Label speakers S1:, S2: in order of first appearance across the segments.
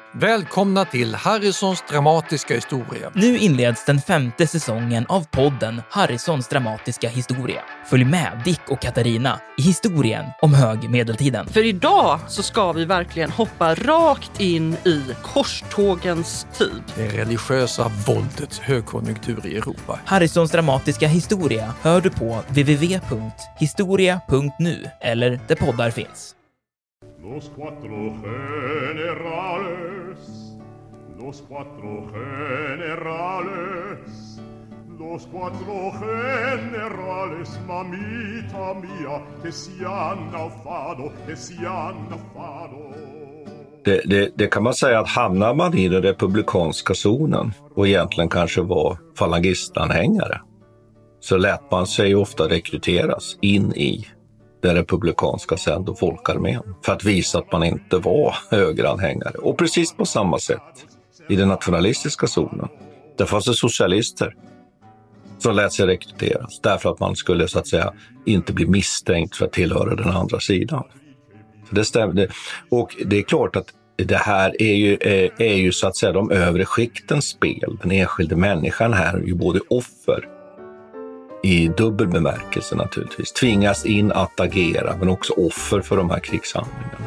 S1: Välkomna till Harrisons dramatiska historia.
S2: Nu inleds den 5:e säsongen av podden Harrisons dramatiska historia. Följ med Dick och Katarina i historien om högmedeltiden.
S3: För idag så ska vi verkligen hoppa rakt in i korstågens tid.
S1: Det religiösa våldets högkonjunktur i Europa.
S2: Harrisons dramatiska historia hör du på www.historia.nu eller där poddar finns.
S4: Los cuatro generales, los cuatro generales, los cuatro generales, mamita mia, che si hanno fado, che si hanno fado.
S5: Det kan man säga att hamnar man i den republikanska zonen och egentligen kanske var falangistanhängare, så lät man sig ofta rekryteras in i den republikanska sänd- och folkarmén för att visa att man inte var högeranhängare. Och precis på samma sätt i den nationalistiska zonen. Där fanns det socialister som lät sig rekryteras därför att man skulle så att säga inte bli misstänkt för att tillhöra den andra sidan. Så det stämde. Och det är klart att det här är ju så att säga de övre skiktens spel. Den enskilde människan här är ju både offer i dubbel bemärkelse naturligtvis. Tvingas in att agera men också offer för de här krigshandlingarna.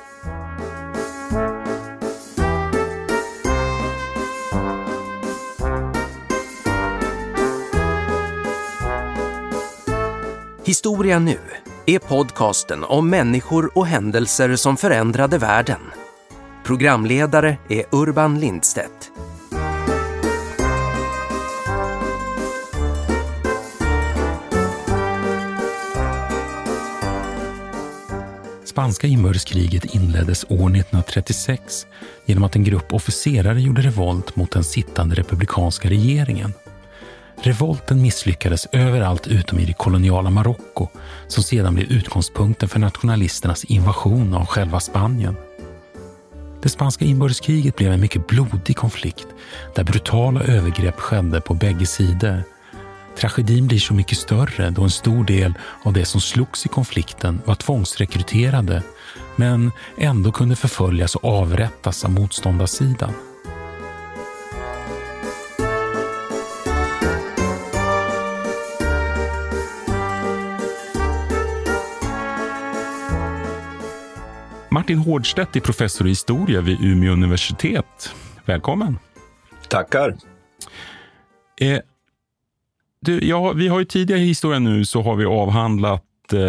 S6: Historia nu är podcasten om människor och händelser som förändrade världen. Programledare är Urban Lindstedt.
S7: Spanska inbördeskriget inleddes år 1936 genom att en grupp officerare gjorde revolt mot den sittande republikanska regeringen. Revolten misslyckades överallt utom i det koloniala Marocko, som sedan blev utgångspunkten för nationalisternas invasion av själva Spanien. Det spanska inbördeskriget blev en mycket blodig konflikt där brutala övergrepp skedde på bägge sidor. Tragedin blir så mycket större då en stor del av det som slogs i konflikten var tvångsrekryterade men ändå kunde förföljas och avrättas av motståndarsidan. Martin Hårdstedt är professor i historia vid Umeå universitet. Välkommen.
S5: Tackar.
S7: Vi har ju tidigare i historien nu så har vi avhandlat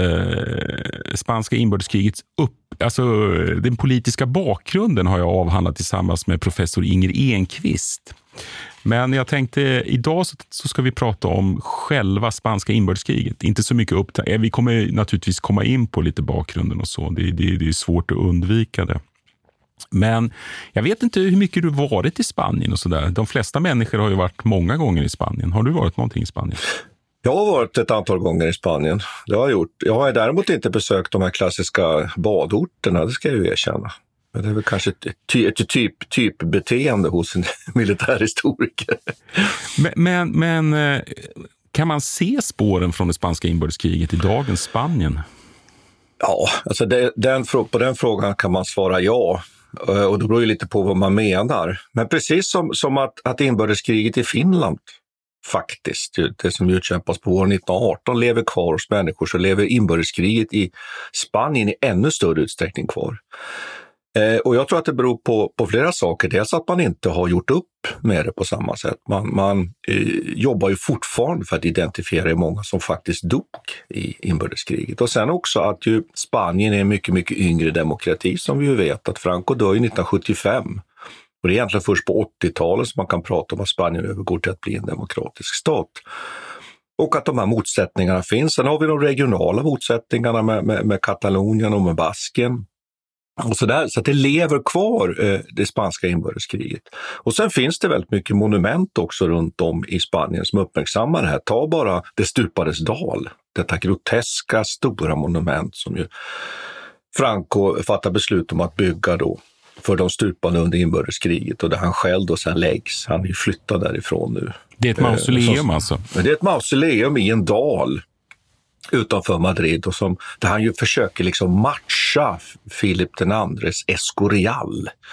S7: spanska inbördeskrigets alltså den politiska bakgrunden har jag avhandlat tillsammans med professor Inger Enqvist. Men jag tänkte idag så ska vi prata om själva spanska inbördeskriget. Inte så mycket vi kommer naturligtvis komma in på lite bakgrunden och så. Det är svårt att undvika det. Men jag vet inte hur mycket du varit i Spanien och sådär. De flesta människor har ju varit många gånger i Spanien. Har du varit någonting i Spanien?
S5: Jag har varit ett antal gånger i Spanien. Det har jag gjort. Jag har däremot inte besökt de här klassiska badorterna, det ska jag ju erkänna. Men det är väl kanske ett typbeteende hos en militärhistoriker.
S7: Men kan man se spåren från det spanska inbördeskriget i dagens Spanien?
S5: Ja, alltså på den frågan kan man svara ja. Och det beror ju lite på vad man menar. Men precis som att inbördeskriget i Finland faktiskt, det som utkämpas på år 1918 lever kvar hos människor, så lever inbördeskriget i Spanien i ännu större utsträckning kvar. Och jag tror att det beror på flera saker. Dels att man inte har gjort upp med det på samma sätt. Man jobbar ju fortfarande för att identifiera hur många som faktiskt dog i inbördeskriget. Och sen också att ju Spanien är en mycket, mycket yngre demokrati som vi ju vet. Att Franco dör 1975. Och det är egentligen först på 80-talet som man kan prata om att Spanien övergår till att bli en demokratisk stat. Och att de här motsättningarna finns. Sen har vi de regionala motsättningarna med Katalonien och med Baskien. Och så att det lever kvar det spanska inbördeskriget. Och sen finns det väldigt mycket monument också runt om i Spanien som uppmärksammar det här. Ta bara det stupades dal, detta groteska stora monument som ju Franco fattar beslut om att bygga då för de stupade under inbördeskriget och där han själv då sen läggs. Han är ju flyttad därifrån nu.
S7: Det är ett mausoleum alltså?
S5: Det är ett mausoleum i en dal utanför Madrid och där han ju försöker liksom matcha Filip den andres Escorial.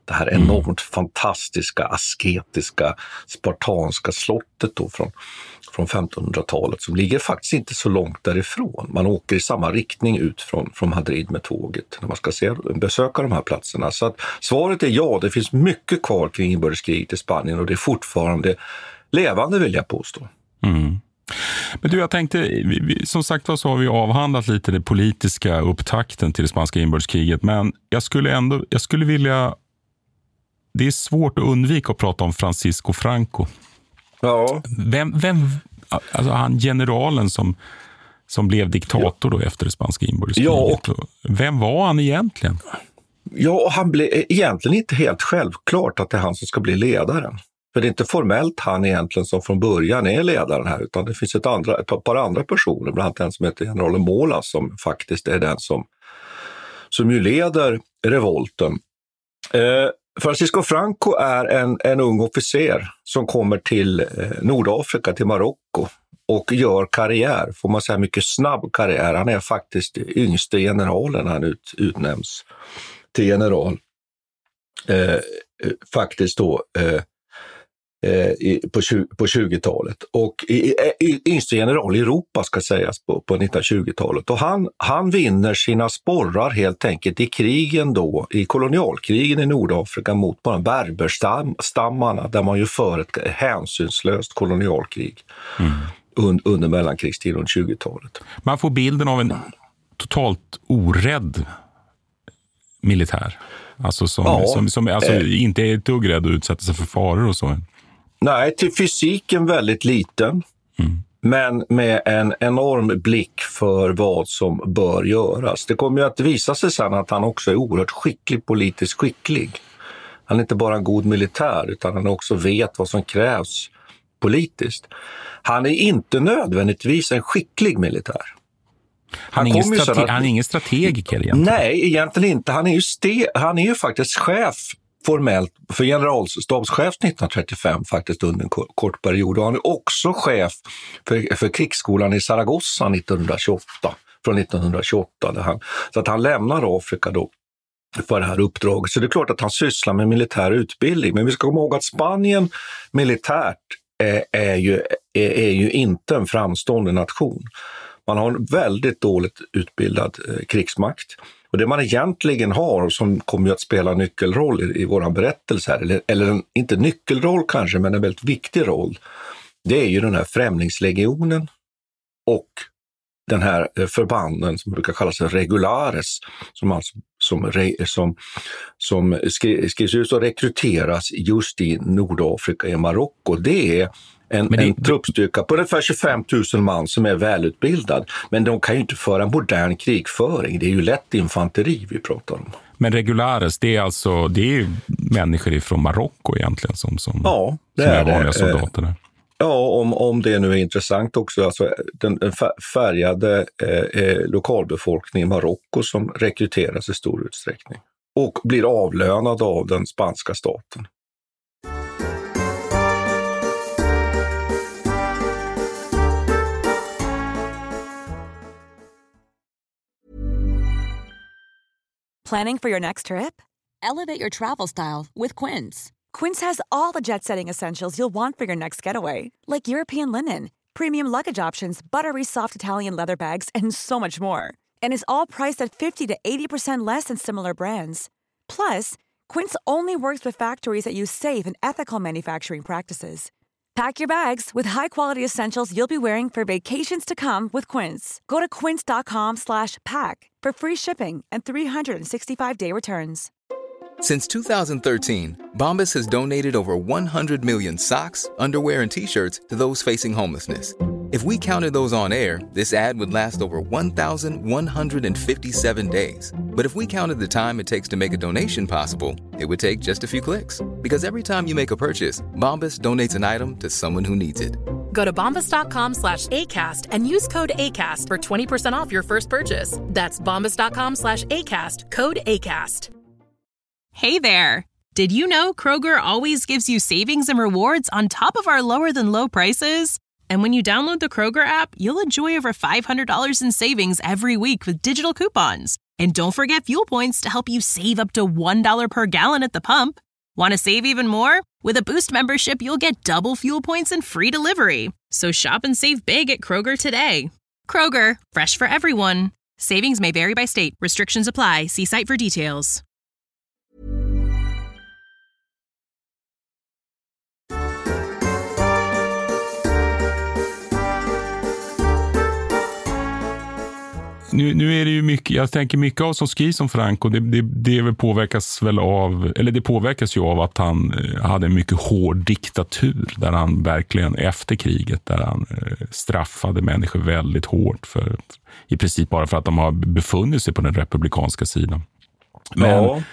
S5: Det här enormt fantastiska, asketiska, spartanska slottet då från 1500-talet som ligger faktiskt inte så långt därifrån. Man åker i samma riktning ut från Madrid med tåget när man ska besöka de här platserna. Så att svaret är ja, det finns mycket kvar kring inbördeskriget i Spanien och det är fortfarande levande, vill jag påstå. Mm.
S7: Men du, jag tänkte, som sagt så har vi avhandlat lite det politiska upptakten till det spanska inbördeskriget, men jag skulle vilja, det är svårt att undvika att prata om Francisco Franco.
S5: Ja.
S7: Vem alltså han generalen som blev diktator då efter det spanska inbördeskriget. Ja, vem var han egentligen?
S5: Ja, han blev egentligen inte helt självklart att det är han som ska bli ledaren. För det är inte formellt han egentligen som från början är ledaren här, utan det finns ett par andra personer, bland annat en som heter generalen Mola som faktiskt är den som ju leder revolten. Francisco Franco är en ung officer som kommer till Nordafrika, till Marocko och gör karriär, får man säga mycket snabb karriär. Han är faktiskt yngste generalen när han utnämns till general. Faktiskt då på 20-talet och yngste general i Europa ska sägas på 1920-talet, och han vinner sina sporrar helt enkelt i krigen då, i kolonialkrigen i Nordafrika mot bara berberstammarna där man ju för ett hänsynslöst kolonialkrig under mellankrigstiden och 20-talet.
S7: Man får bilden av en totalt orädd militär, alltså som inte är ett dugg rädd att utsätta sig för faror och så.
S5: Nej, till fysiken väldigt liten, men med en enorm blick för vad som bör göras. Det kommer ju att visa sig sen att han också är oerhört politiskt skicklig. Han är inte bara en god militär utan han också vet vad som krävs politiskt. Han är inte nödvändigtvis en skicklig militär.
S7: Han är ingen strategiker egentligen.
S5: Nej, egentligen inte. Han är ju faktiskt chef formellt för generalstabschef 1935 faktiskt under en kort period. Och han är också chef för krigsskolan i Zaragoza från 1928. Så att han lämnar Afrika då för det här uppdraget. Så det är klart att han sysslar med militär utbildning. Men vi ska komma ihåg att Spanien militärt är ju inte en framstående nation. Man har en väldigt dåligt utbildad krigsmakt. Och det man egentligen har, som kommer att spela nyckelroll i våran berättelse här, eller inte nyckelroll kanske, men en väldigt viktig roll, det är ju den här främlingslegionen och den här förbanden som brukar kallas regulares, som skrivs ut och rekryteras just i Nordafrika, i Marocko. Det är en truppstyrka på ungefär 25 000 man som är välutbildad. Men de kan ju inte föra modern krigföring. Det är ju lätt infanteri vi pratar om.
S7: Men regulares, det är människor från Marocko egentligen som är vanliga soldater där.
S5: Ja, om det nu är intressant också. Alltså den färgade lokalbefolkningen i Marocko som rekryteras i stor utsträckning. Och blir avlönade av den spanska staten.
S8: Planning for your next trip? Elevate your travel style with Quince. Quince has all the jet-setting essentials you'll want for your next getaway, like European linen, premium luggage options, buttery soft Italian leather bags, and so much more. And is all priced at 50 to 80% less than similar brands. Plus, Quince only works with factories that use safe and ethical manufacturing practices. Pack your bags with high-quality essentials you'll be wearing for vacations to come with Quince. Go to quince.com/pack for free shipping and 365-day returns.
S9: Since 2013, Bombas has donated over 100 million socks, underwear, and T-shirts to those facing homelessness. If we counted those on air, this ad would last over 1,157 days. But if we counted the time it takes to make a donation possible, it would take just a few clicks. Because every time you make a purchase, Bombas donates an item to someone who needs it.
S10: Go to bombas.com/ACAST and use code ACAST for 20% off your first purchase. That's bombas.com/ACAST, code ACAST.
S11: Hey there! Did you know Kroger always gives you savings and rewards on top of our lower-than-low prices? And when you download the Kroger app, you'll enjoy over $500 in savings every week with digital coupons. And don't forget fuel points to help you save up to $1 per gallon at the pump. Want to save even more? With a Boost membership, you'll get double fuel points and free delivery. So shop and save big at Kroger today. Kroger, fresh for everyone. Savings may vary by state. Restrictions apply. See site for details.
S7: Nu är det ju mycket, jag tänker mycket av som skrivs om Franco, det påverkas ju av att han hade en mycket hård diktatur där han verkligen efter kriget, där han straffade människor väldigt hårt i princip bara för att de har befunnit sig på den republikanska sidan. Men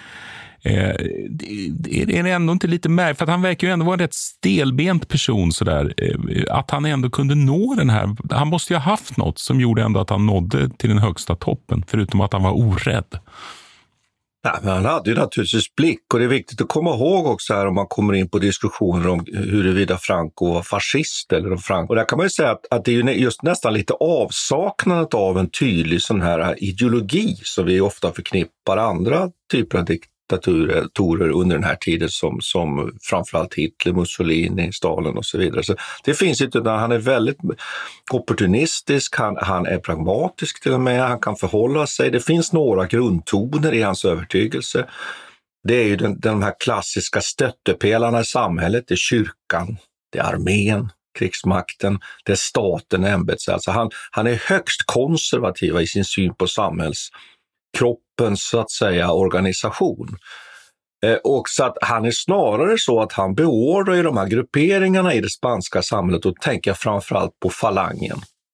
S7: det är ändå inte lite märkligt, för att han verkar ju ändå vara en rätt stelbent person sådär, att han ändå kunde nå den här, han måste ju ha haft något som gjorde ändå att han nådde till den högsta toppen, förutom att han var orädd.
S5: Nej, men han hade ju naturligtvis blick, och det är viktigt att komma ihåg också här om man kommer in på diskussioner om huruvida Franco var fascist eller Franco. Och där kan man ju säga att det är ju just nästan lite avsaknadet av en tydlig sån här ideologi som vi ofta förknippar andra typer av diktatorer under den här tiden som framförallt Hitler, Mussolini, Stalin och så vidare. Så det finns inte, han är väldigt opportunistisk, han är pragmatisk till och med, han kan förhålla sig. Det finns några grundtoner i hans övertygelse. Det är ju de här klassiska stöttepelarna i samhället, det är kyrkan, det är armén, krigsmakten, det är staten, ämbets. Alltså han är högst konservativ i sin syn på samhällskroppens så att säga organisation. Och så att han är snarare så att han beordrar i de här grupperingarna i det spanska samhället, och tänker framförallt på falangen,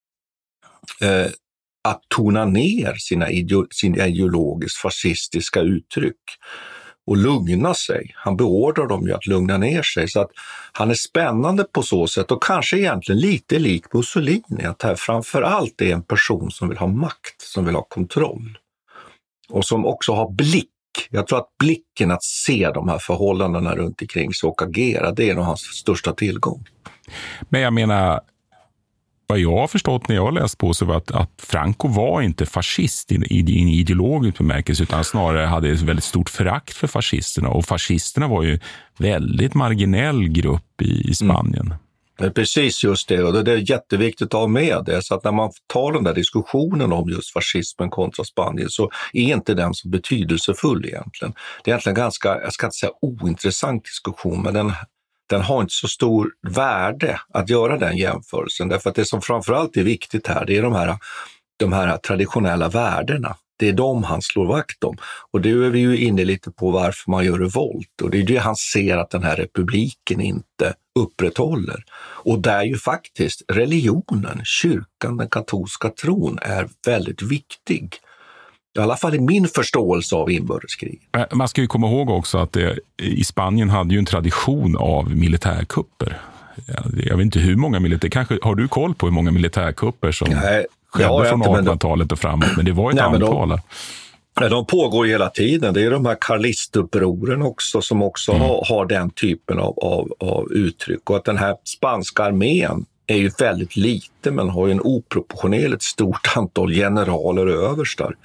S5: att tona ner sina ideologiskt fascistiska uttryck och lugna sig. Han beordrar dem ju att lugna ner sig, så att han är spännande på så sätt, och kanske egentligen lite lik Mussolini, att här framförallt är en person som vill ha makt, som vill ha kontroll och som också har blick. Jag tror att blicken att se de här förhållandena runt omkring sig och agera, det är nog hans största tillgång.
S7: Men jag menar, vad jag har förstått när jag har läst på så var att Franco var inte fascist i en ideologisk bemärkelse, utan snarare hade ett väldigt stort förakt för fascisterna. Och fascisterna var ju en väldigt marginell grupp i Spanien.
S5: Det är precis just det, och det är jätteviktigt att ha med det. Så att när man tar den där diskussionen om just fascismen kontra Spanien, så är inte den så betydelsefull egentligen. Det är egentligen ganska, jag ska inte säga ointressant diskussion, men den har inte så stor värde att göra den jämförelsen. Därför att det som framförallt är viktigt här, det är de här traditionella värdena. Det är de han slår vakt om. Och det är vi ju inne lite på varför man gör revolt. Och det är det han ser att den här republiken inte upprätthåller. Och där ju faktiskt religionen, kyrkan, den katolska tron är väldigt viktig. I alla fall i min förståelse av inbördeskrig.
S7: Man ska ju komma ihåg också att i Spanien hade ju en tradition av militärkupper. Jag vet inte hur många har du koll på hur många militärkupper som skedde från 1800-talet och framåt, men det var ett antal.
S5: De pågår hela tiden. Det är de här karlistupproren också som också har den typen av uttryck. Och att den här spanska armén är ju väldigt liten, men har ju en oproportionerligt stort antal generaler och överstar.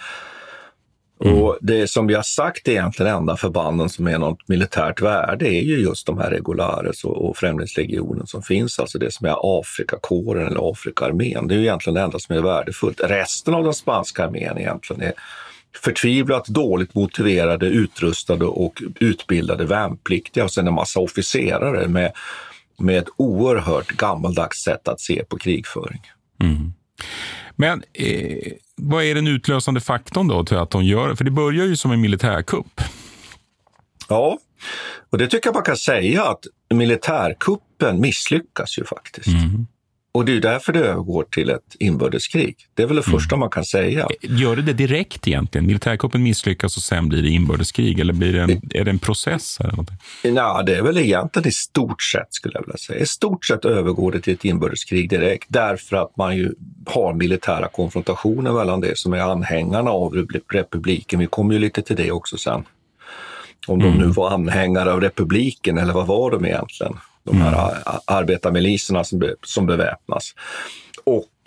S5: Och det som vi har sagt är egentligen enda förbanden som är något militärt värde är ju just de här regulares och främlingslegionen som finns, alltså det som är Afrikakåren eller Afrikaarmén. Det är ju egentligen det enda som är värdefullt. Resten av den spanska armén egentligen är förtvivlat dåligt motiverade, utrustade och utbildade värnpliktiga, och sen en massa officerare med ett oerhört gammaldags sätt att se på krigföring.
S7: Mm. Men vad är den utlösande faktorn då till att de gör? För det börjar ju som en militärkupp.
S5: Ja, och det tycker jag man kan säga att militärkuppen misslyckas ju faktiskt. Mm. Och det är därför det övergår till ett inbördeskrig. Det är väl det första man kan säga.
S7: Gör det direkt egentligen? Militärkuppen misslyckas och sen blir det inbördeskrig? Eller är det en process? Eller någonting?
S5: Nej, det är väl egentligen i stort sett skulle jag vilja säga. I stort sett övergår det till ett inbördeskrig direkt. Därför att man ju har militära konfrontationer mellan det som är anhängarna av republiken. Vi kommer ju lite till det också sen. Om de nu var anhängare av republiken eller vad var de egentligen? De här arbetarmiliserna som beväpnas. Och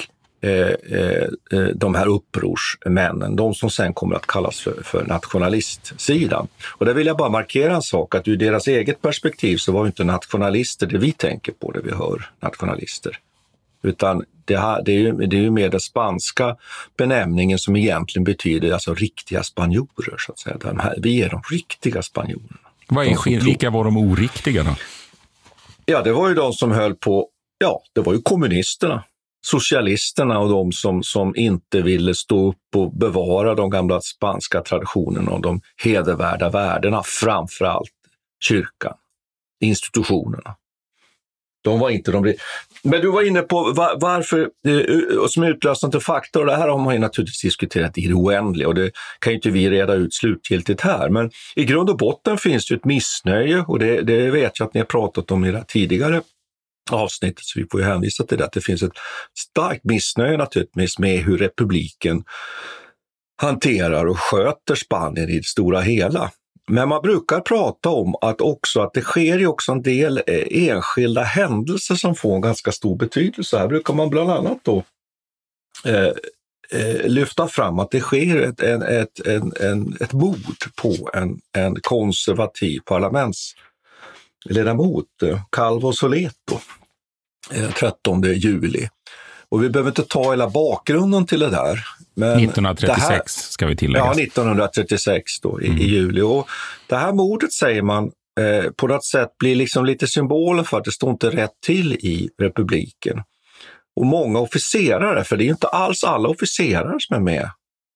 S5: de här upprorsmännen, de som sen kommer att kallas för nationalistsidan. Och där vill jag bara markera en sak, att ur deras eget perspektiv så var ju inte nationalister det vi tänker på när vi hör nationalister. Utan det är ju mer den spanska benämningen som egentligen betyder alltså riktiga spanjorer, så att säga. Vi är de riktiga spanjorerna.
S7: Vilka var de oriktiga då?
S5: Ja, det var ju de som höll på, det var ju kommunisterna, socialisterna och de som inte ville stå upp och bevara de gamla spanska traditionerna och de hedervärda värdena, framförallt kyrkan, institutionerna. De var inte de. Men du var inne på varför, som utlösande faktor, och det här har man ju naturligtvis diskuterat i det oändliga och det kan ju inte vi reda ut slutgiltigt här. Men i grund och botten finns det ett missnöje, och det vet jag att ni har pratat om i det tidigare avsnittet, så vi får ju hänvisa till det, att det finns ett starkt missnöje naturligtvis med hur republiken hanterar och sköter Spanien i det stora hela. Men man brukar prata om att det sker ju också en del enskilda händelser som får en ganska stor betydelse. Här brukar man bland annat då lyfta fram att det sker ett mord på en konservativ parlamentsledamot, Calvo Soleto, 13 juli. Och vi behöver inte ta hela bakgrunden till det där. Men
S7: 1936 ska vi tillägga.
S5: Ja, 1936 då i juli. Och det här mordet, säger man, på något sätt blir liksom lite symbolen för att det står inte rätt till i republiken. Och många officerare, för det är ju inte alls alla officerare som är med,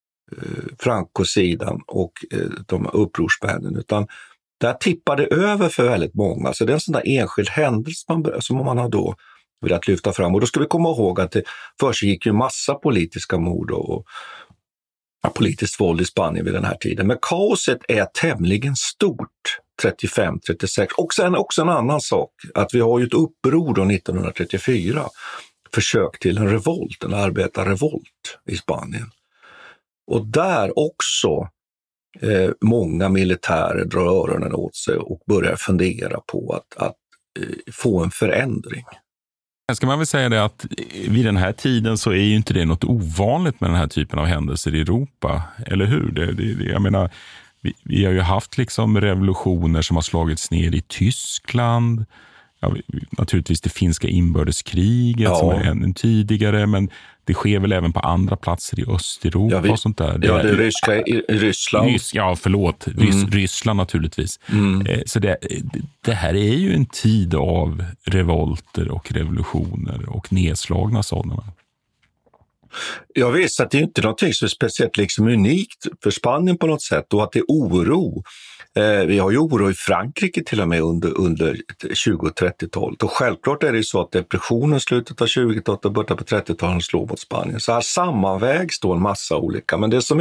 S5: Franco-sidan och de upprorsmännen, utan där tippade över för väldigt många. Så det är en sån där enskild händelse som man har då velat lyfta fram. Och då ska vi komma ihåg att det försiggick ju massa politiska mord och politiskt våld i Spanien vid den här tiden. Men kaoset är tämligen stort 35-36. Och sen också en annan sak, att vi har ju ett uppror då 1934, försök till en revolt, en arbetarrevolt i Spanien. Och där också många militärer drar öronen åt sig och börjar fundera på att få en förändring.
S7: Ska man väl säga det att vid den här tiden så är ju inte det något ovanligt med den här typen av händelser i Europa, eller hur? Jag menar, vi har ju haft liksom revolutioner som har slagits ner i Tyskland, naturligtvis det finska inbördeskriget som är än tidigare, men det sker väl även på andra platser i Östeuropa och sånt där.
S5: Det är Ryssland.
S7: Ryssland naturligtvis. Så det här är ju en tid av revolter och revolutioner och nedslagna sådana.
S5: Jag visst att det är inte någonting som är speciellt liksom unikt för Spanien på något sätt, och att det är oro. Vi har ju oro i Frankrike till och med under 20- och 30-talet. Och självklart är det så att depressionen slutet av 20-talet och början på 30-talet slår mot Spanien. Så här sammanvägs då en massa olika. Men det som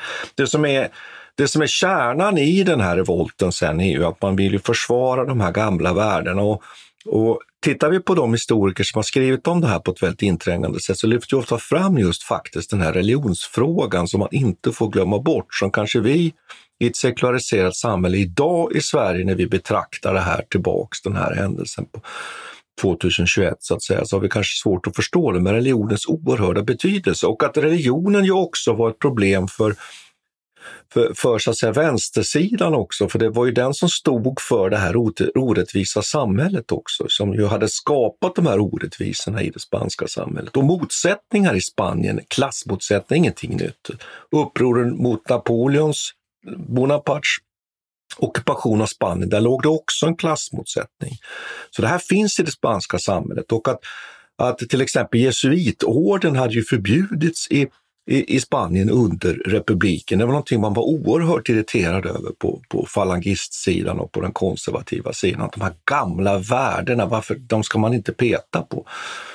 S5: är kärnan i den här revolten sen är ju att man vill ju försvara de här gamla värdena. Och tittar vi på de historiker som har skrivit om det här på ett väldigt inträngande sätt, så lyfter ju ofta fram just faktiskt den här religionsfrågan som man inte får glömma bort, som kanske vi i ett sekulariserat samhälle idag i Sverige, när vi betraktar det här tillbaks, den här händelsen på 2021 så att säga, så har vi kanske svårt att förstå det, med religionens oerhörda betydelse, och att religionen ju också var ett problem för så att säga vänstersidan också, för det var ju den som stod för det här orättvisa samhället också, som ju hade skapat de här orättvisorna i det spanska samhället. Och motsättningar i Spanien, klassmotsättningar, ingenting nytt. Upproren mot Bonapartes ockupation av Spanien, där låg det också en klassmotsättning. Så det här finns i det spanska samhället, och att till exempel jesuitorden hade ju förbjudits i Spanien under republiken. Det var någonting man var oerhört irriterad över på falangistsidan och på den konservativa sidan. De här gamla värdena, varför de ska man inte peta på?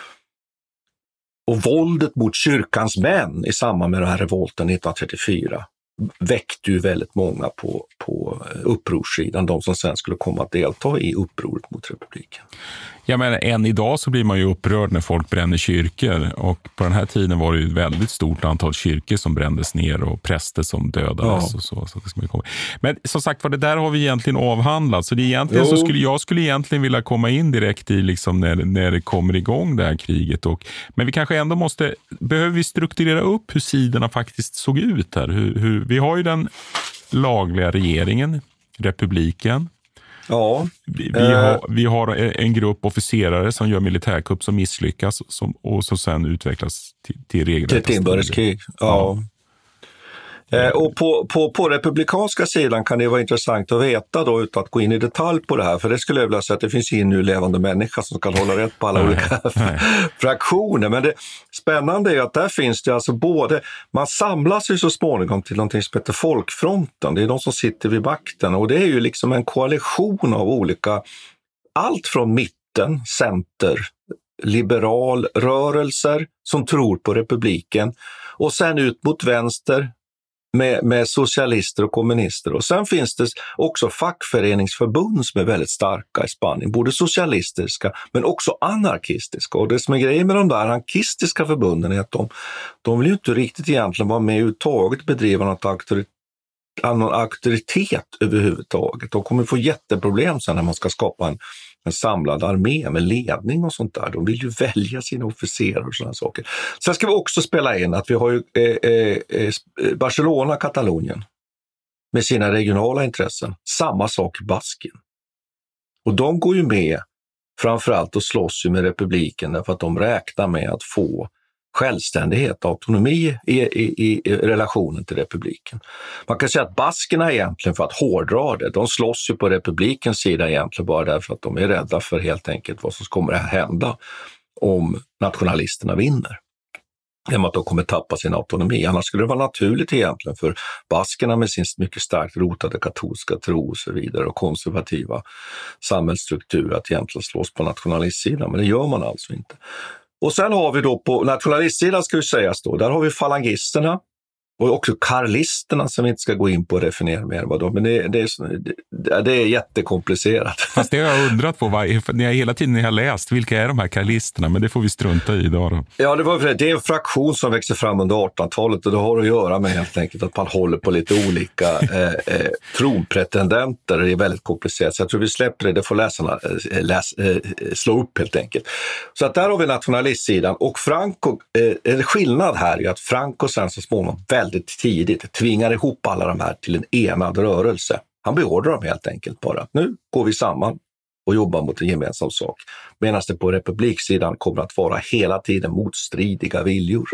S5: Och våldet mot kyrkans män i samband med den här revolten 1934 väckte ju väldigt många på upprorssidan, de som sen skulle komma att delta i upproret mot republiken.
S7: Ja, men än idag så blir man ju upprörd när folk bränner kyrkor, och på den här tiden var det ju ett väldigt stort antal kyrkor som brändes ner och präster som dödades och så det ska man komma. Men som sagt, vad det där har vi egentligen avhandlat, så det egentligen så skulle egentligen vilja komma in direkt i liksom när det kommer igång det här kriget, men vi kanske ändå behöver vi strukturera upp hur sidorna faktiskt såg ut här. Hur vi har ju den lagliga regeringen, republiken.
S5: Ja.
S7: Vi har en grupp officerare som gör militärkupp som misslyckas och som sen utvecklas till regelrätta
S5: till inbördeskrig. Ja. Och på republikanska sidan kan det vara intressant att veta då, utan att gå in i detalj på det här, för det skulle jag vilja säga att det finns ingen nu levande människa som kan hålla rätt på alla olika fraktioner. Men det spännande är att där finns det alltså man samlas ju så småningom till någonting som heter Folkfronten. Det är de som sitter vid makten, och det är ju liksom en koalition av olika, allt från mitten, center, liberal rörelser som tror på republiken, och sen ut mot vänster med socialister och kommunister. Och sen finns det också fackföreningsförbund som är väldigt starka i Spanien, både socialistiska men också anarkistiska. Och det som är grejen med de där anarkistiska förbunden är att de vill ju inte riktigt egentligen vara med överhuvudtaget, bedriva någon auktoritet överhuvudtaget. De kommer få jätteproblem sen när man ska skapa en samlad armé med ledning och sånt där. De vill ju välja sina officerare och sådana saker. Sen ska vi också spela in att vi har ju Barcelona, Katalonien med sina regionala intressen. Samma sak i Baskien. Och de går ju med framförallt och slåss ju med republiken därför att de räknar med att få självständighet, autonomi i relationen till republiken. Man kan säga att baskerna egentligen, för att hårdra det, de slåss ju på republikens sida egentligen bara därför att de är rädda för helt enkelt vad som kommer att hända om nationalisterna vinner. Genom att de kommer tappa sin autonomi. Annars skulle det vara naturligt egentligen för baskerna med sin mycket starkt rotade katolska tro och så vidare och konservativa samhällsstruktur att egentligen slåss på nationalistsidan, men det gör man alltså inte. Och sen har vi då på nationalistsidan, ska vi sägas då, där har vi falangisterna och också karlisterna som vi inte ska gå in på och definiera mer vad de, men det är jättekomplicerat.
S7: Fast det har jag undrat på, hela tiden när jag har läst, vilka är de här karlisterna, men det får vi strunta i idag då. Ja,
S5: det är en fraktion som växer fram under 1800-talet och det har att göra med helt enkelt att man håller på lite olika tronpretendenter. Det är väldigt komplicerat, så jag tror vi släpper det får läsarna slå upp helt enkelt. Så att där har vi nationalistsidan, och Franco, en skillnad här är att Franco sen så småningom väldigt tidigt tvingar ihop alla de här till en enad rörelse. Han beordrar dem helt enkelt bara. Nu går vi samman och jobbar mot en gemensam sak. Medan det på republiksidan kommer att vara hela tiden motstridiga viljor.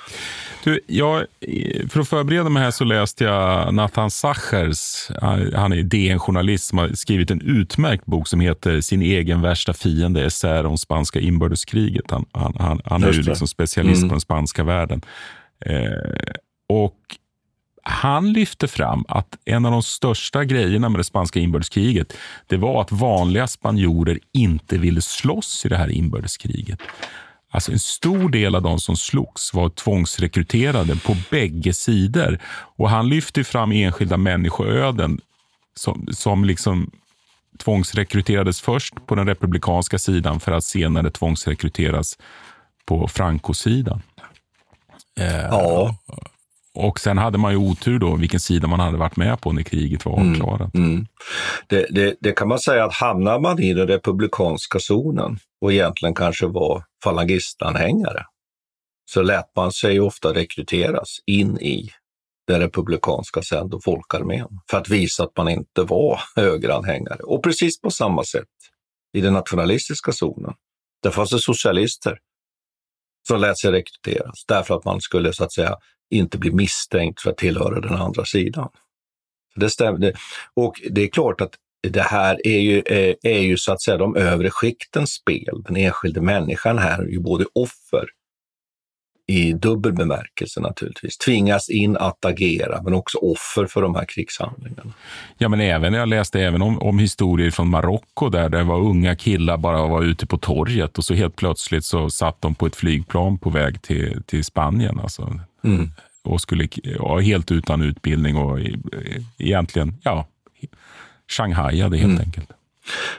S7: För att förbereda mig här så läste jag Nathan Sachers, han är DN-journalist som har skrivit en utmärkt bok som heter Sin egen värsta fiende, essäer om spanska inbördeskriget. Han är ju liksom specialist på den spanska världen. Och han lyfte fram att en av de största grejerna med det spanska inbördeskriget, det var att vanliga spanjorer inte ville slåss i det här inbördeskriget. Alltså en stor del av de som slogs var tvångsrekryterade på bägge sidor. Och han lyfte fram enskilda människoöden som liksom tvångsrekryterades först på den republikanska sidan för att senare tvångsrekryteras på Franco-sidan.
S5: Ja.
S7: Och sen hade man ju otur då vilken sida man hade varit med på när kriget var avklarat.
S5: Det kan man säga att hamnar man i den republikanska zonen och egentligen kanske var falangistanhängare, så lät man sig ofta rekryteras in i den republikanska sen då folkarmén för att visa att man inte var högeranhängare. Och precis på samma sätt i den nationalistiska zonen. Där fanns det socialister som lät sig rekryteras därför att man skulle så att säga inte bli misstänkt för att tillhöra den andra sidan. Det stämde. Och det är klart att det här är ju så att säga de övre skiktens spel. Den enskilde människan här är ju både offer i dubbel bemärkelse naturligtvis. Tvingas in att agera, men också offer för de här krigshandlingarna.
S7: Ja, men jag läste även om historier från Marocko där det var unga killar bara var ute på torget och så helt plötsligt så satt de på ett flygplan på väg till Spanien alltså. Och skulle helt utan utbildning och egentligen Shanghaiade helt enkelt.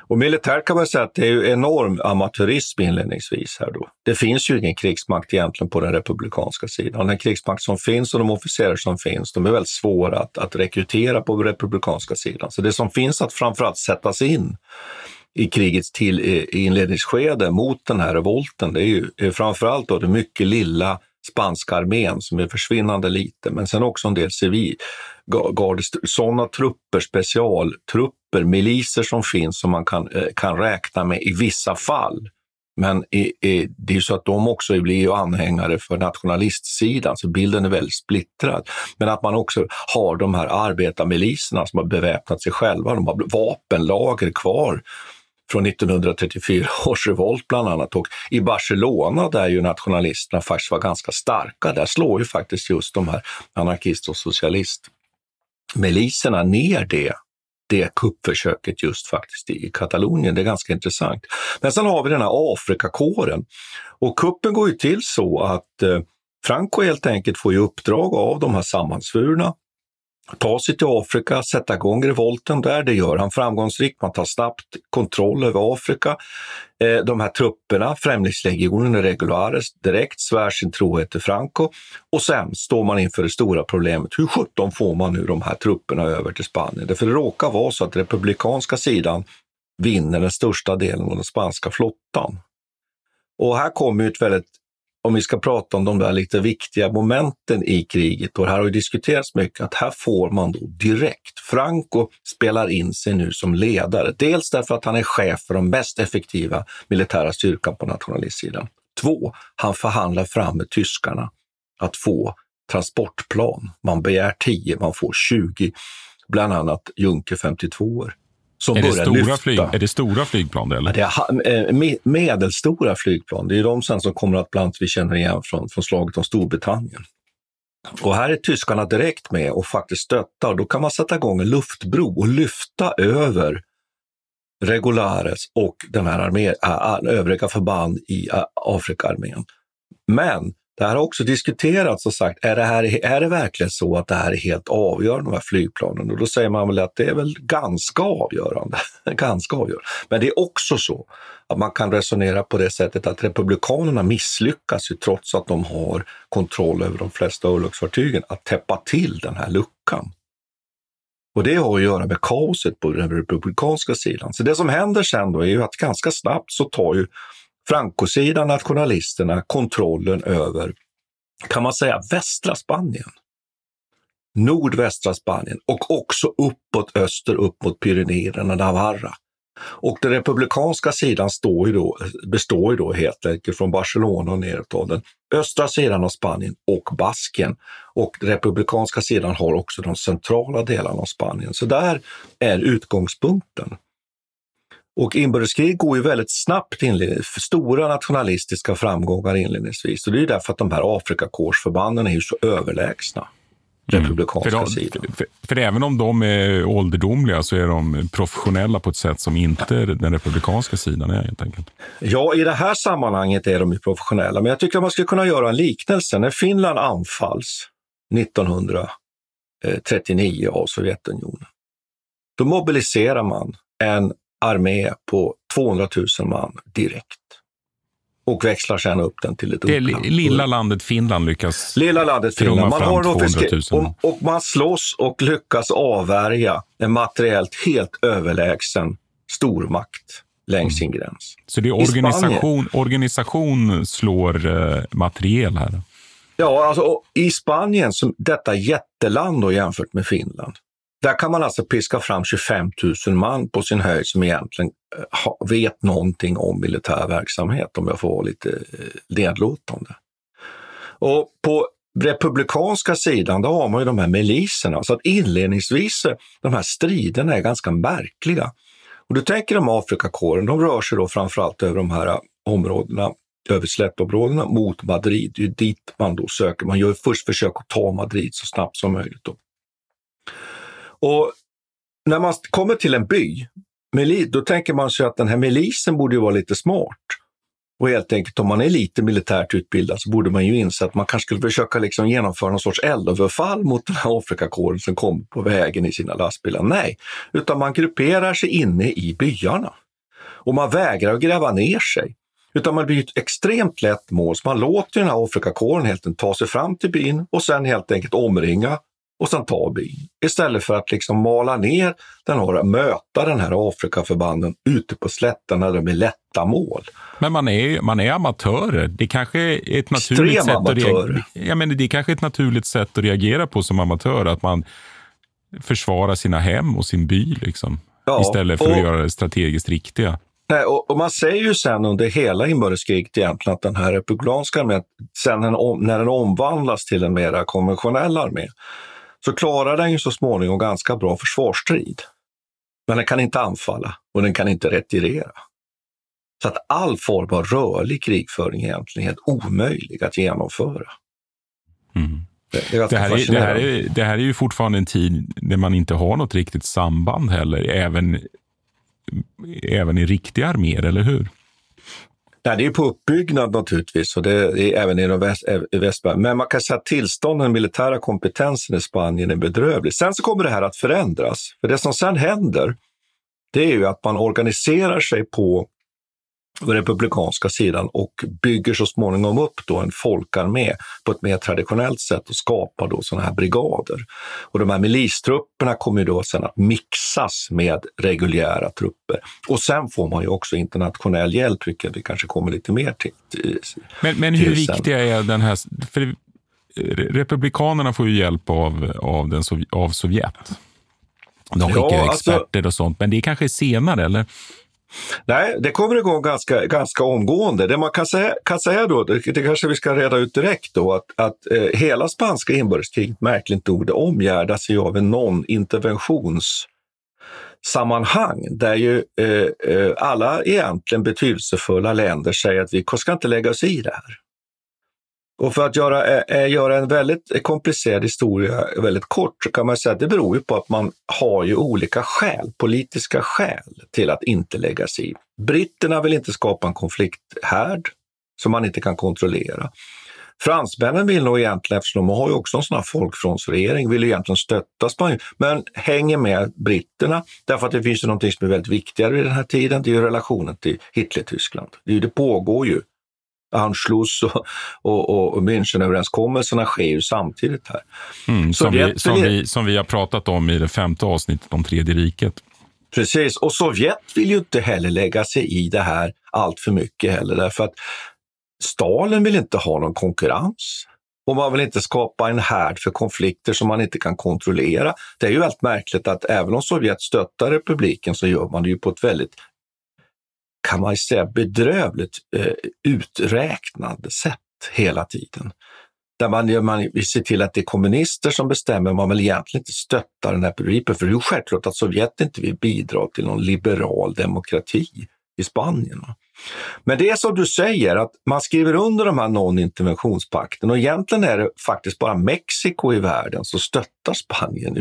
S5: Och militärt kan man säga att det är ju enorm amatörism inledningsvis här då. Det finns ju ingen krigsmakt egentligen på den republikanska sidan. Den krigsmakt som finns och de officerer som finns, de är väldigt svåra att rekrytera på republikanska sidan. Så det som finns att framförallt sättas in i krigets inledningsskede mot den här revolten, det är ju framförallt då det mycket lilla spanska armén som är försvinnande lite, men sen också en del sådana trupper, specialtrupper, miliser som finns som man kan räkna med i vissa fall. Men det är ju så att de också blir ju anhängare för nationalistsidan, så bilden är väldigt splittrad. Men att man också har de här arbetarmiliserna som har beväpnat sig själva, de har vapenlager kvar från 1934 års revolt bland annat. Och i Barcelona, där ju nationalisterna faktiskt var ganska starka, där slår ju faktiskt just de här anarkist- och socialistmiliserna ner det kuppförsöket just faktiskt i Katalonien. Det är ganska intressant. Men sen har vi den här Afrikakåren. Och kuppen går ju till så att Franco helt enkelt får ju uppdrag av de här sammansvurna, ta sig till Afrika, sätta igång revolten där. Det gör han framgångsrikt. Man tar snabbt kontroll över Afrika. De här trupperna, Främlingslegionen Regulares, direkt svär sin trohet till Franco. Och sen står man inför det stora problemet. Hur 17 får man nu de här trupperna över till Spanien? För det råkar vara så att republikanska sidan vinner den största delen av den spanska flottan. Och här kommer ju ett väldigt, om vi ska prata om de där lite viktiga momenten i kriget, och här har ju diskuterats mycket, att här får man då direkt, Franco spelar in sig nu som ledare. Dels därför att han är chef för de mest effektiva militära styrkan på nationalistsidan. 2, han förhandlar fram med tyskarna att få transportplan. Man begär 10, man får 20, bland annat Junker 52-or.
S7: Är det stora flygplan eller?
S5: Det är medelstora flygplan. Det är de sen som kommer att bland annat vi känner igen från slaget om Storbritannien. Och här är tyskarna direkt med och faktiskt stöttar. Då kan man sätta igång en luftbro och lyfta över Regulares och den här övriga förband i Afrikaarmén. Men det här har också diskuterats och sagt, är det verkligen så att det här är helt avgörande, de här flygplanen? Och då säger man väl att det är väl ganska avgörande. Ganska avgörande. Men det är också så att man kan resonera på det sättet att republikanerna misslyckas ju trots att de har kontroll över de flesta örlogsfartygen att täppa till den här luckan. Och det har att göra med kaoset på den republikanska sidan. Så det som händer sen då är ju att ganska snabbt så tar ju Franco-sidan, nationalisterna, kontrollen över, kan man säga, västra Spanien, nordvästra Spanien och också uppåt öster, upp mot Pyrenéerna, Navarra. Och den republikanska sidan består ju då helt enkelt från Barcelona och neråt av den östra sidan av Spanien och Baskien. Och den republikanska sidan har också de centrala delarna av Spanien. Så där är utgångspunkten. Och inbördeskrig går ju väldigt snabbt för stora nationalistiska framgångar inledningsvis. Och det är ju därför att de här Afrikakårsförbanden är ju så överlägsna. Republikanska sidan.
S7: För även om de är ålderdomliga så är de professionella på ett sätt som inte den republikanska sidan är helt enkelt.
S5: Ja, i det här sammanhanget är de ju professionella. Men jag tycker att man skulle kunna göra en liknelse. När Finland anfalls 1939 av Sovjetunionen, då mobiliserar man en armé på 200 000 man direkt. Och växlar sedan upp den till ett uppland.
S7: Det lilla landet Finland lyckas.
S5: Lilla landet Finland. Man har
S7: 200 000.
S5: Och man slåss och lyckas avvärja en materiellt helt överlägsen stormakt längs sin gräns.
S7: Så det är organisation slår materiel här?
S5: Ja, alltså i Spanien, som detta jätteland då, jämfört med Finland, där kan man alltså piska fram 25 000 man på sin höjd som egentligen vet någonting om militär verksamhet, om jag får vara lite nedlåtande. Och på republikanska sidan, då har man ju de här miliserna. Så att inledningsvis, de här striderna är ganska märkliga. Och du tänker om Afrikakåren, de rör sig då framförallt över de här områdena, över slättområdena mot Madrid. Det är dit man då söker. Man gör först försök att ta Madrid så snabbt som möjligt då. Och när man kommer till en by, då tänker man sig att den här milisen borde ju vara lite smart. Och helt enkelt, om man är lite militärt utbildad så borde man ju inse att man kanske skulle försöka liksom genomföra någon sorts eldöverfall mot den här Afrikakåren som kommer på vägen i sina lastbilar. Nej, utan man grupperar sig inne i byarna. Och man vägrar att gräva ner sig. Utan man blir ett extremt lätt mål. Så man låter den här Afrikakåren helt enkelt ta sig fram till byn och sen helt enkelt omringa och sen ta byn. Istället för att liksom mala ner möta den här Afrikaförbanden ute på slätten när de är lätta mål.
S7: Men man är amatörer. Det kanske är ett naturligt sätt det är kanske ett naturligt sätt att reagera på som amatör, att man försvarar sina hem och sin by liksom. Ja, istället för att göra det strategiskt riktiga.
S5: Nej, och man säger ju sen under hela inbördeskriget egentligen att den här republikanska armén, sen när den omvandlas till en mera konventionell armé, så klarar den ju så småningom ganska bra försvarsstrid. Men den kan inte anfalla och den kan inte retirera. Så att all form av rörlig krigföring är egentligen helt omöjlig att genomföra.
S7: Mm. Det här är ju fortfarande en tid där man inte har något riktigt samband heller, även i riktiga arméer, eller hur?
S5: Nej, det är på uppbyggnad naturligtvis, och det är även i Västberg. Men man kan säga att tillstånden, den militära kompetensen i Spanien är bedrövlig. Sen så kommer det här att förändras. För det som sen händer, det är ju att man organiserar sig på republikanska sidan och bygger så småningom upp då en folkarmé på ett mer traditionellt sätt och skapar då sådana här brigader. Och de här milistrupperna kommer ju då sen att mixas med reguljära trupper. Och sen får man ju också internationell hjälp, vilket vi kanske kommer lite mer till.
S7: Men hur viktiga är den här... För republikanerna får ju hjälp av Sovjet. De skickar experter och sånt, men det är kanske senare, eller?
S5: Nej, det kommer igång ganska omgående. Det man kan säga då, det kanske vi ska reda ut direkt då, att hela spanska inbördeskriget märkligt nog det omgärdas sig av en non-interventionssammanhang där ju alla egentligen betydelsefulla länder säger att vi ska inte lägga oss i det här. Och för att göra en väldigt komplicerad historia väldigt kort, så kan man säga att det beror ju på att man har ju olika politiska skäl till att inte lägga sig i. Britterna vill inte skapa en konflikthärd som man inte kan kontrollera. Fransmännen vill nog egentligen, eftersom de har ju också en sån här folkfrontsregering, vill ju egentligen stötta Spanien, men hänger med britterna därför att det finns ju någonting som är väldigt viktigare i den här tiden, det är ju relationen till Hitler-Tyskland. Det pågår ju. Anschluss och Münchenöverenskommelserna sker ju samtidigt här.
S7: Som vi har pratat om i det 5:e avsnittet om Tredje riket.
S5: Precis, och Sovjet vill ju inte heller lägga sig i det här allt för mycket heller, därför att Stalin vill inte ha någon konkurrens och man vill inte skapa en härd för konflikter som man inte kan kontrollera. Det är ju väldigt märkligt att även om Sovjet stöttar republiken så gör man det ju på ett väldigt, kan man säga, bedrövligt uträknande sätt hela tiden. Där man vill se till att det är kommunister som bestämmer, man vill egentligen inte stötta den här principen, för det är ju självklart att Sovjet inte vill bidra till någon liberal demokrati i Spanien. Men det är som du säger, att man skriver under de här non-interventionspakten och egentligen är det faktiskt bara Mexiko i världen som stöttar Spanien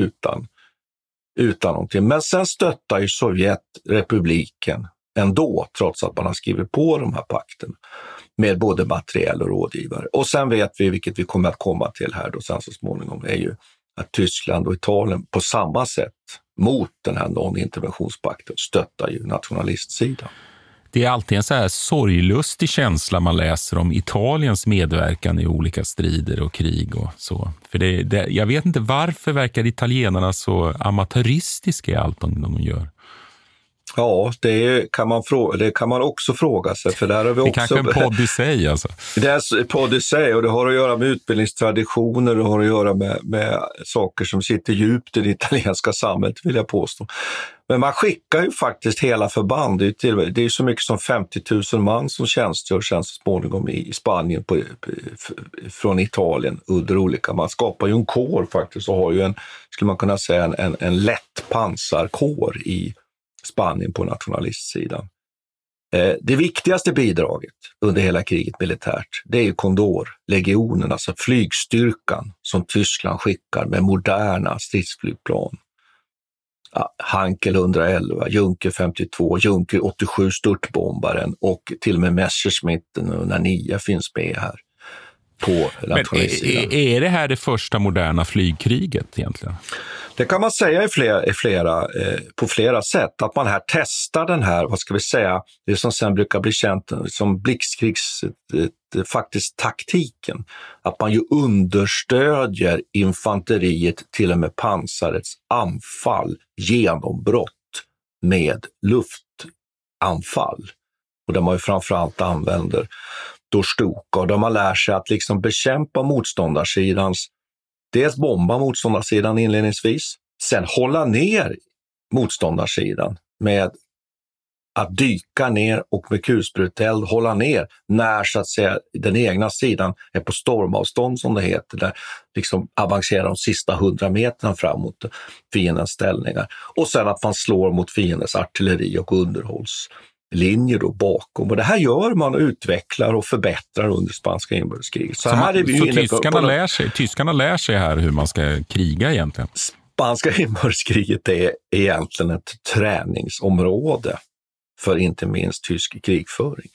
S5: utan någonting. Men sen stöttar ju Sovjet republiken ändå, trots att man har skrivit på de här pakten med både materiell och rådgivare. Och sen vet vi, vilket vi kommer att komma till här då sen så småningom, är ju att Tyskland och Italien på samma sätt mot den här non-interventionspakten stöttar ju nationalistsidan.
S7: Det är alltid en så här sorglustig känsla man läser om Italiens medverkan i olika strider och krig och så. För jag vet inte varför verkar italienarna så amatöristiska i allt de gör.
S5: Ja, det kan man också fråga sig. För där har vi också,
S7: det är kanske en podd i sig alltså.
S5: Det är en podd i sig och det har att göra med utbildningstraditioner, det har att göra med saker som sitter djupt i det italienska samhället, vill jag påstå. Men man skickar ju faktiskt hela förband. Det är ju så mycket som 50 000 man som tjänstgör sen så småningom i Spanien från Italien under olika. Man skapar ju en kår faktiskt och har ju skulle man kunna säga, en lätt pansarkår i Spanien på nationalistsidan. Det viktigaste bidraget under hela kriget militärt, det är ju Condor-legionen, alltså flygstyrkan som Tyskland skickar med moderna stridsflygplan. Hankel 111, Junker 52, Junker 87 störtbombaren och till och med Messerschmitt 109 finns med här på nationalistsidan.
S7: Är det här det första moderna flygkriget egentligen?
S5: Det kan man säga på flera sätt, att man här testar den här, vad ska vi säga, det som sen brukar bli känt som blixtkrigs faktiskt taktiken. Att man ju understödjer infanteriet, till och med pansarets anfall, genombrott med luftanfall. Och där man ju framförallt använder Dorstuka, och där man lär sig att liksom bekämpa motståndarsidans, dels bomba motståndarsidan inledningsvis, sen hålla ner motståndarsidan med att dyka ner och med kulspruteld hålla ner när så att säga den egna sidan är på stormavstånd, som det heter, där liksom avancerar de sista 100 meterna fram mot fiendens ställningar. Och sen att man slår mot fiendens artilleri och underhållslinjer då bakom. Och det här gör man och utvecklar och förbättrar under spanska inbördeskriget. Så här är vi
S7: så
S5: inne
S7: tyskarna lär sig här hur man ska kriga egentligen?
S5: Spanska inbördeskriget är egentligen ett träningsområde för inte minst tysk krigföring.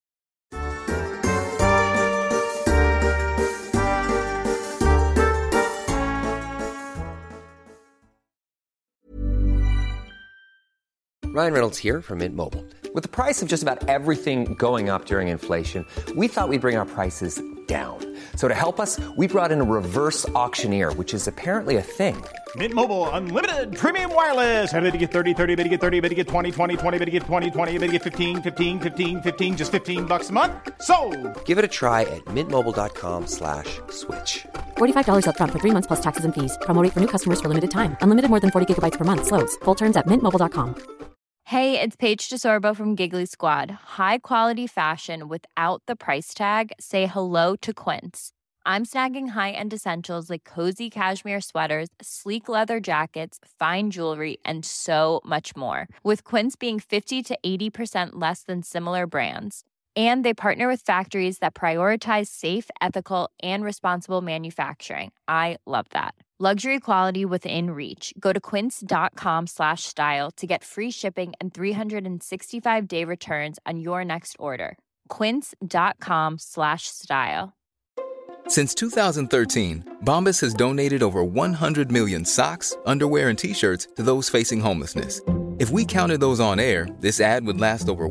S12: Ryan Reynolds here from Mint Mobile. With the price of just about everything going up during inflation, we thought we'd bring our prices down. So to help us, we brought in a reverse auctioneer, which is apparently a thing.
S13: Mint Mobile Unlimited Premium Wireless. How to get 30, 30, how to get 30, how to get 20, 20, 20, how to get 20, 20, how to get 15, 15, 15, 15, just $15 a month? Sold!
S12: Give it a try at mintmobile.com/switch.
S14: $45 up front for 3 months plus taxes and fees. Promo rate for new customers for limited time. Unlimited more than 40 gigabytes per month. Slows full terms at mintmobile.com.
S15: Hey, it's Paige DeSorbo from Giggly Squad. High quality fashion without the price tag. Say hello to Quince. I'm snagging high-end essentials like cozy cashmere sweaters, sleek leather jackets, fine jewelry, and so much more. With Quince being 50 to 80% less than similar brands. And they partner with factories that prioritize safe, ethical, and responsible manufacturing. I love that. Luxury quality within reach. Go to quince.com/style to get free shipping and 365-day returns on your next order. Quince.com/style.
S9: Since 2013, Bombas has donated over 100 million socks, underwear, and T-shirts to those facing homelessness. If we counted those on air, this ad would last over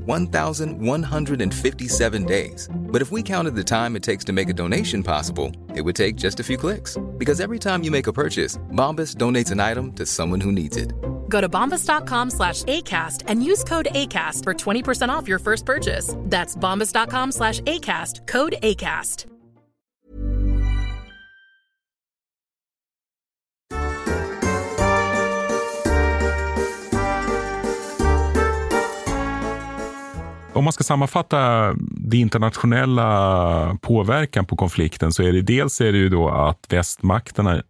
S9: 1,157 days. But if we counted the time it takes to make a donation possible, it would take just a few clicks. Because every time you make a purchase, Bombas donates an item to someone who needs it.
S10: Go to bombas.com/ACAST and use code ACAST for 20% off your first purchase. That's bombas.com/ACAST, code ACAST.
S7: Om man ska sammanfatta det internationella påverkan på konflikten, så är det dels är det ju då att västmakterna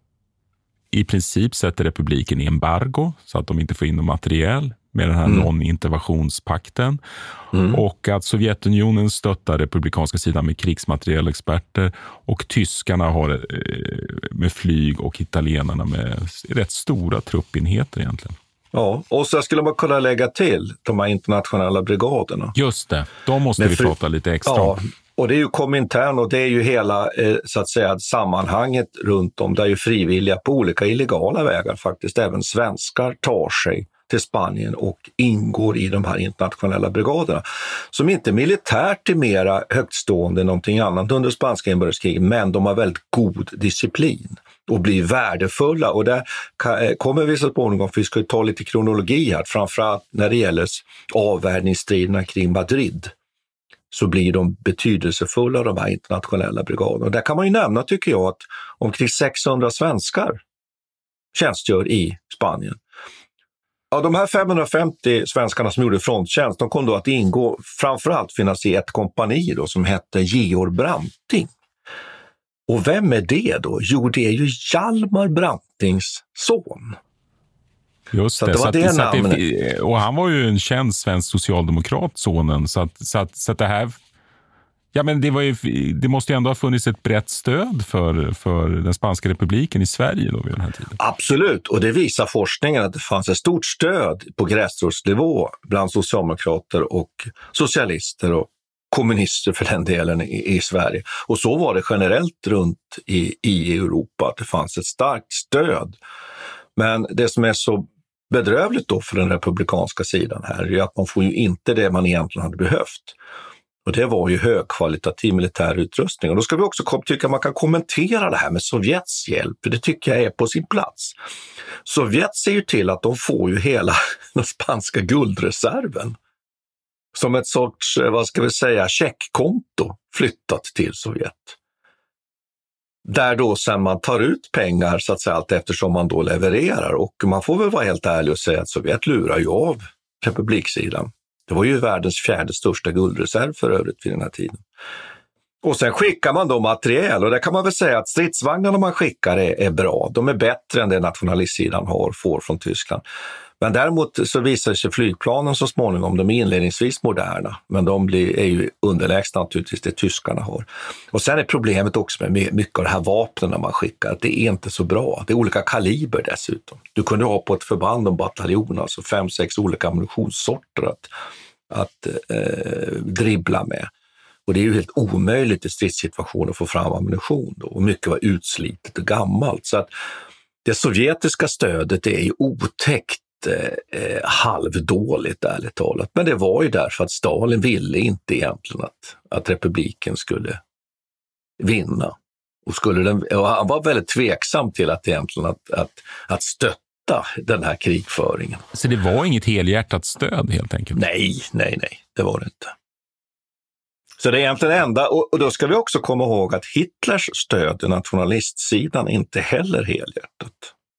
S7: i princip sätter republiken i embargo så att de inte får in någon materiel med den här non-interventionspakten. Och att Sovjetunionen stöttar republikanska sidan med krigsmaterielexperter, och tyskarna har med flyg och italienarna med rätt stora truppenheter egentligen.
S5: Ja, och så skulle man kunna lägga till de här internationella brigaderna.
S7: Just det, de måste vi prata lite extra om.
S5: Ja, och det är ju Komintern, och det är ju hela så att säga sammanhanget runt om, där ju frivilliga på olika illegala vägar faktiskt, även svenskar, tar sig till Spanien och ingår i de här internationella brigaderna, som inte militärt är mera högtstående än någonting annat under spanska inbördeskriget, men de har väldigt god disciplin och blir värdefulla. Och där kommer vi så småningom, för vi ska ta lite kronologi här, framförallt när det gäller avvärjningsstriderna kring Madrid, så blir de betydelsefulla, de här internationella brigaderna. Och där kan man ju nämna, tycker jag, att omkring 600 svenskar tjänstgör i Spanien. Ja, de här 550 svenskarna som gjorde fronttjänst, de kom då att ingå, framförallt finnas i ett kompani då, som hette Georg Branting. Och vem är det då? Jo, det är ju Hjalmar Brantings son.
S7: Just det, och han var ju en känd svensk socialdemokrat, sonen, så att det här, ja, men det måste ju ändå ha funnits ett brett stöd för den spanska republiken i Sverige då vid den här tiden.
S5: Absolut, och det visar forskningen att det fanns ett stort stöd på gräsrotsnivå bland socialdemokrater och socialister och kommunister för den delen i Sverige. Och så var det generellt runt i Europa, att det fanns ett starkt stöd. Men det som är så bedrövligt då för den republikanska sidan här är ju att man får ju inte det man egentligen hade behövt. Och det var ju högkvalitativ militär utrustning. Och då ska vi också tycka att man kan kommentera det här med Sovjets hjälp, för det tycker jag är på sin plats. Sovjet ser ju till att de får ju hela den spanska guldreserven som ett sorts, vad ska vi säga, checkkonto flyttat till Sovjet. Där då sen man tar ut pengar så att säga allt eftersom man då levererar. Och man får väl vara helt ärlig och säga att Sovjet lurar ju av republiksidan. Det var ju världens 4:e största guldreserv för övrigt vid den här tiden. Och sen skickar man då materiel, och där kan man väl säga att stridsvagnarna man skickar är bra. De är bättre än det nationalistsidan får från Tyskland. Men däremot så visar sig flygplanen så småningom, de är inledningsvis moderna, men de är ju underlägsna naturligtvis det tyskarna har. Och sen är problemet också med mycket av det här vapnen man skickar, att det är inte så bra. Det är olika kaliber dessutom. Du kunde ha på ett förband och bataljon, alltså 5-6 olika ammunitionssorter att dribbla med. Och det är ju helt omöjligt i stridssituationer att få fram ammunition då, och mycket var utslitet och gammalt. Så att det sovjetiska stödet är ju otäckt halvdåligt ärligt talat. Men det var ju därför att Stalin ville inte egentligen att republiken skulle vinna. Och han var väldigt tveksam till att egentligen att stötta den här krigföringen.
S7: Så det var inget helhjärtat stöd helt enkelt?
S5: Nej, det var det inte. Så det är egentligen enda, och då ska vi också komma ihåg att Hitlers stöd i nationalistsidan inte heller helhjärtat.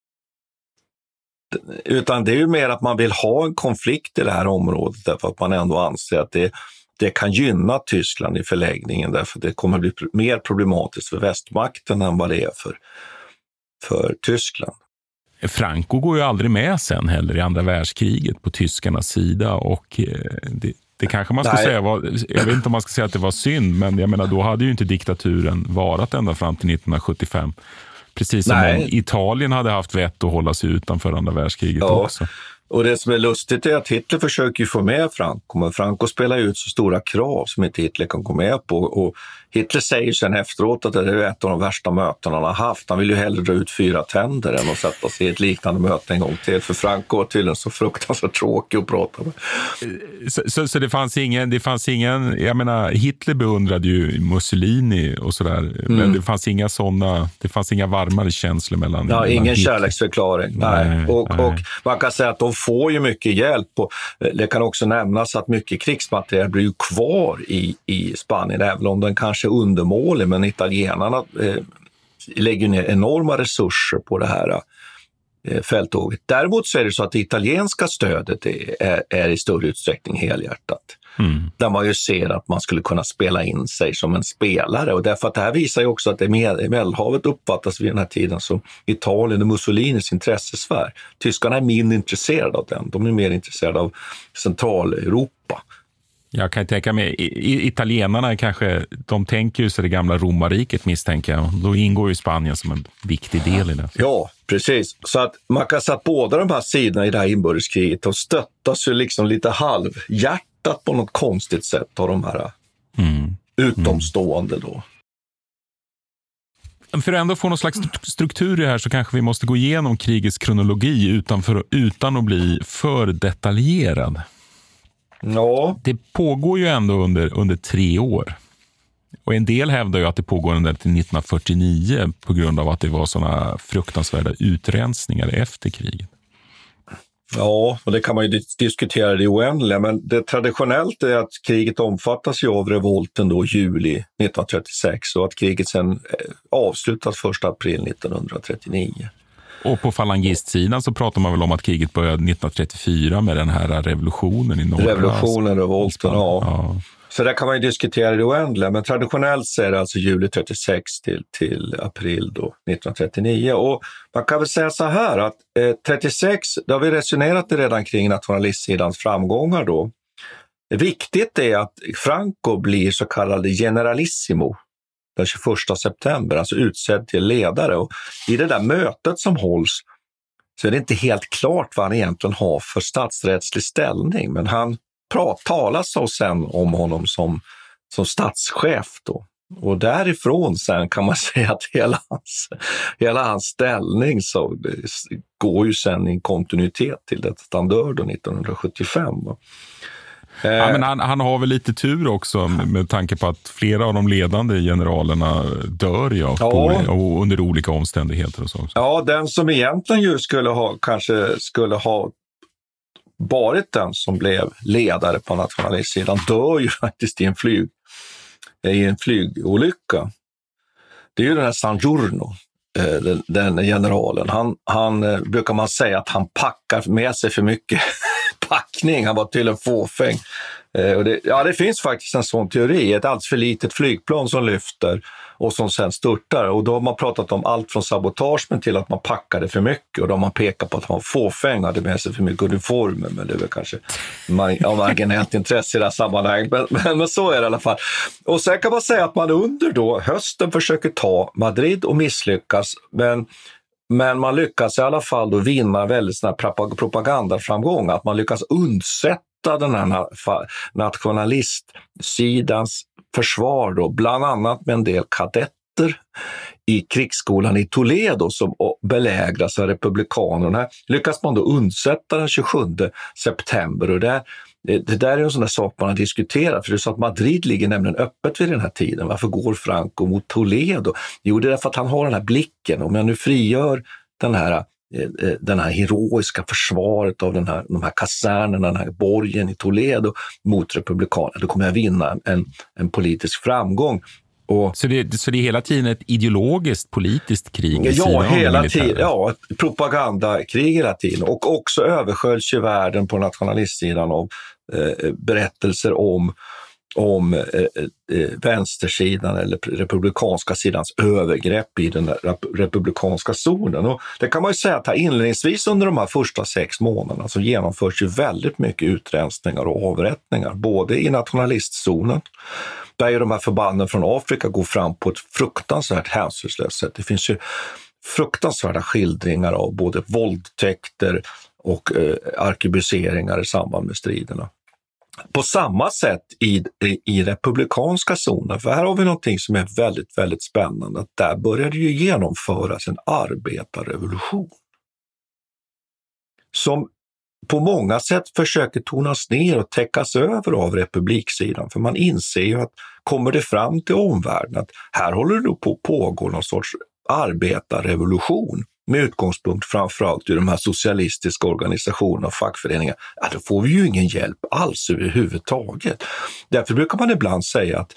S5: Utan det är ju mer att man vill ha en konflikt i det här området därför att man ändå anser att det kan gynna Tyskland i förlängningen, därför att det kommer bli mer problematiskt för västmakten än vad det är för Tyskland.
S7: Franco går ju aldrig med sen heller i andra världskriget på tyskarnas sida, och det kanske man ska säga jag vet inte om man ska säga att det var synd, men jag menar då hade ju inte diktaturen varit ända fram till 1975. Precis som om Italien hade haft vett att hålla sig utanför andra världskriget också.
S5: Och det som är lustigt är att Hitler försöker få med Franco, men Franco spelar ut så stora krav som inte Hitler kan gå med på. Och Hitler säger sen efteråt att det är ett av de värsta mötena han har haft. Han vill ju hellre dra ut 4 tänder än att sätta sig i ett liknande möte en gång till. För Franco var tydligen så fruktansvärt tråkig att prata med.
S7: Så det fanns ingen, jag menar, Hitler beundrade ju Mussolini och sådär, men det fanns inga varmare känslor mellan.
S5: Ja, ingen
S7: Hitler.
S5: Kärleksförklaring. Nej. Och man kan säga att de får ju mycket hjälp, och det kan också nämnas att mycket krigsmateriel blir ju kvar i Spanien, även om den kanske är undermålig, men italienarna lägger ner enorma resurser på det här fälttåget. Däremot så är det så att det italienska stödet är i större utsträckning helhjärtat. Där man ju ser att man skulle kunna spela in sig som en spelare, och därför att det här visar ju också att Medelhavet uppfattas vid den här tiden som Italien och Mussolinis intressesfär. Tyskarna är mindre intresserade av den, de är mer intresserade av Centraleuropa.
S7: Jag kan tänka mig, italienarna kanske, de tänker ju sig det gamla romarriket, misstänker jag. Då ingår ju Spanien som en viktig del i det.
S5: Ja, precis. Så att man kan säga att båda de här sidorna i det här inbördeskriget och stöttas ju liksom lite halvhjärtat på något konstigt sätt av de här utomstående då.
S7: För att ändå få någon slags struktur i det här så kanske vi måste gå igenom krigets kronologi utan att bli för detaljerad.
S5: Ja.
S7: Det pågår ju ändå under 3 år. Och en del hävdar ju att det pågår under till 1949 på grund av att det var såna fruktansvärda utrensningar efter kriget.
S5: Ja, och det kan man ju diskutera det oändliga, men det traditionellt är att kriget omfattas ju av revolten då juli 1936 och att kriget sen avslutas 1 april 1939.
S7: Och på falangistsidan så pratar man väl om att kriget började 1934 med den här revolutionen i norra.
S5: Revolutionen, revolten, ja. Så där kan man ju diskutera det oändliga, men traditionellt så är det alltså juli 36 till april då 1939. Och man kan väl säga så här att 36, då har vi resonerat redan kring nationalistsidans framgångar då. Viktigt är att Franco blir så kallad generalissimo den 21 september, alltså utsedd till ledare. Och i det där mötet som hålls så är det inte helt klart vad han egentligen har för statsrättslig ställning, men han talas och sen om honom som statschef då. Och därifrån sen kan man säga att hela hans ställning så går ju sen i kontinuitet till det att han dör då 1975.
S7: Ja, men han har väl lite tur också med tanke på att flera av de ledande generalerna dör och under olika omständigheter och så.
S5: Ja, den som egentligen ju skulle ha varit den som blev ledare på nationalistsidan dör ju faktiskt i en flygolycka. Det är ju den här San Giorno, den generalen. Han brukar man säga att han packar med sig för mycket packning. Han var till en fåfäng. Det finns faktiskt en sån teori. Ett alldeles för litet flygplan som lyfter och som sen störtar. Och då har man pratat om allt från sabotage men till att man packade för mycket. Och då har man pekat på att han fåfäng hade med sig för mycket uniformer. Men det är väl kanske av marginellt intresse i det här sammanhanget. Men så är det i alla fall. Och sen kan man säga att man under då hösten försöker ta Madrid och misslyckas. Men man lyckas i alla fall då vinna väldigt sån här propagandaframgång. Att man lyckas undsätta den här nationalistsidans försvar då, bland annat med en del kadetter i krigsskolan i Toledo som belägras av republikanerna. Lyckas man då undsätta den 27 september och det där är en sån där sak man har diskuterat, för det är så att Madrid ligger nämligen öppet vid den här tiden. Varför går Franco mot Toledo? Jo, det är därför att han har den här blicken. Om jag nu frigör den här heroiska försvaret av de här kasernerna, den här borgen i Toledo mot republikanerna, då kommer jag vinna en politisk framgång.
S7: Så det är hela tiden ett ideologiskt politiskt krig?
S5: Ja, hela tiden. Ja, ett propagandakrig hela tiden. Och också översköljs ju världen på nationalistsidan av berättelser om vänstersidan eller republikanska sidans övergrepp i den republikanska zonen. Och det kan man ju säga att här inledningsvis under de här första 6 månaderna så genomförs ju väldigt mycket utrensningar och avrättningar, både i nationalistzonen, där ju de här förbanden från Afrika går fram på ett fruktansvärt hänsynslöst sätt. Det finns ju fruktansvärda skildringar av både våldtäkter och arkebuseringar i samband med striderna. På samma sätt i republikanska zonen, för här har vi någonting som är väldigt, väldigt spännande. Där började ju genomföras en arbetarrevolution som på många sätt försöker tonas ner och täckas över av republiksidan. För man inser ju att kommer det fram till omvärlden att här håller det på att pågå någon sorts arbetarrevolution med utgångspunkt framförallt i de här socialistiska organisationerna och fackföreningar, då får vi ju ingen hjälp alls överhuvudtaget. Därför brukar man ibland säga att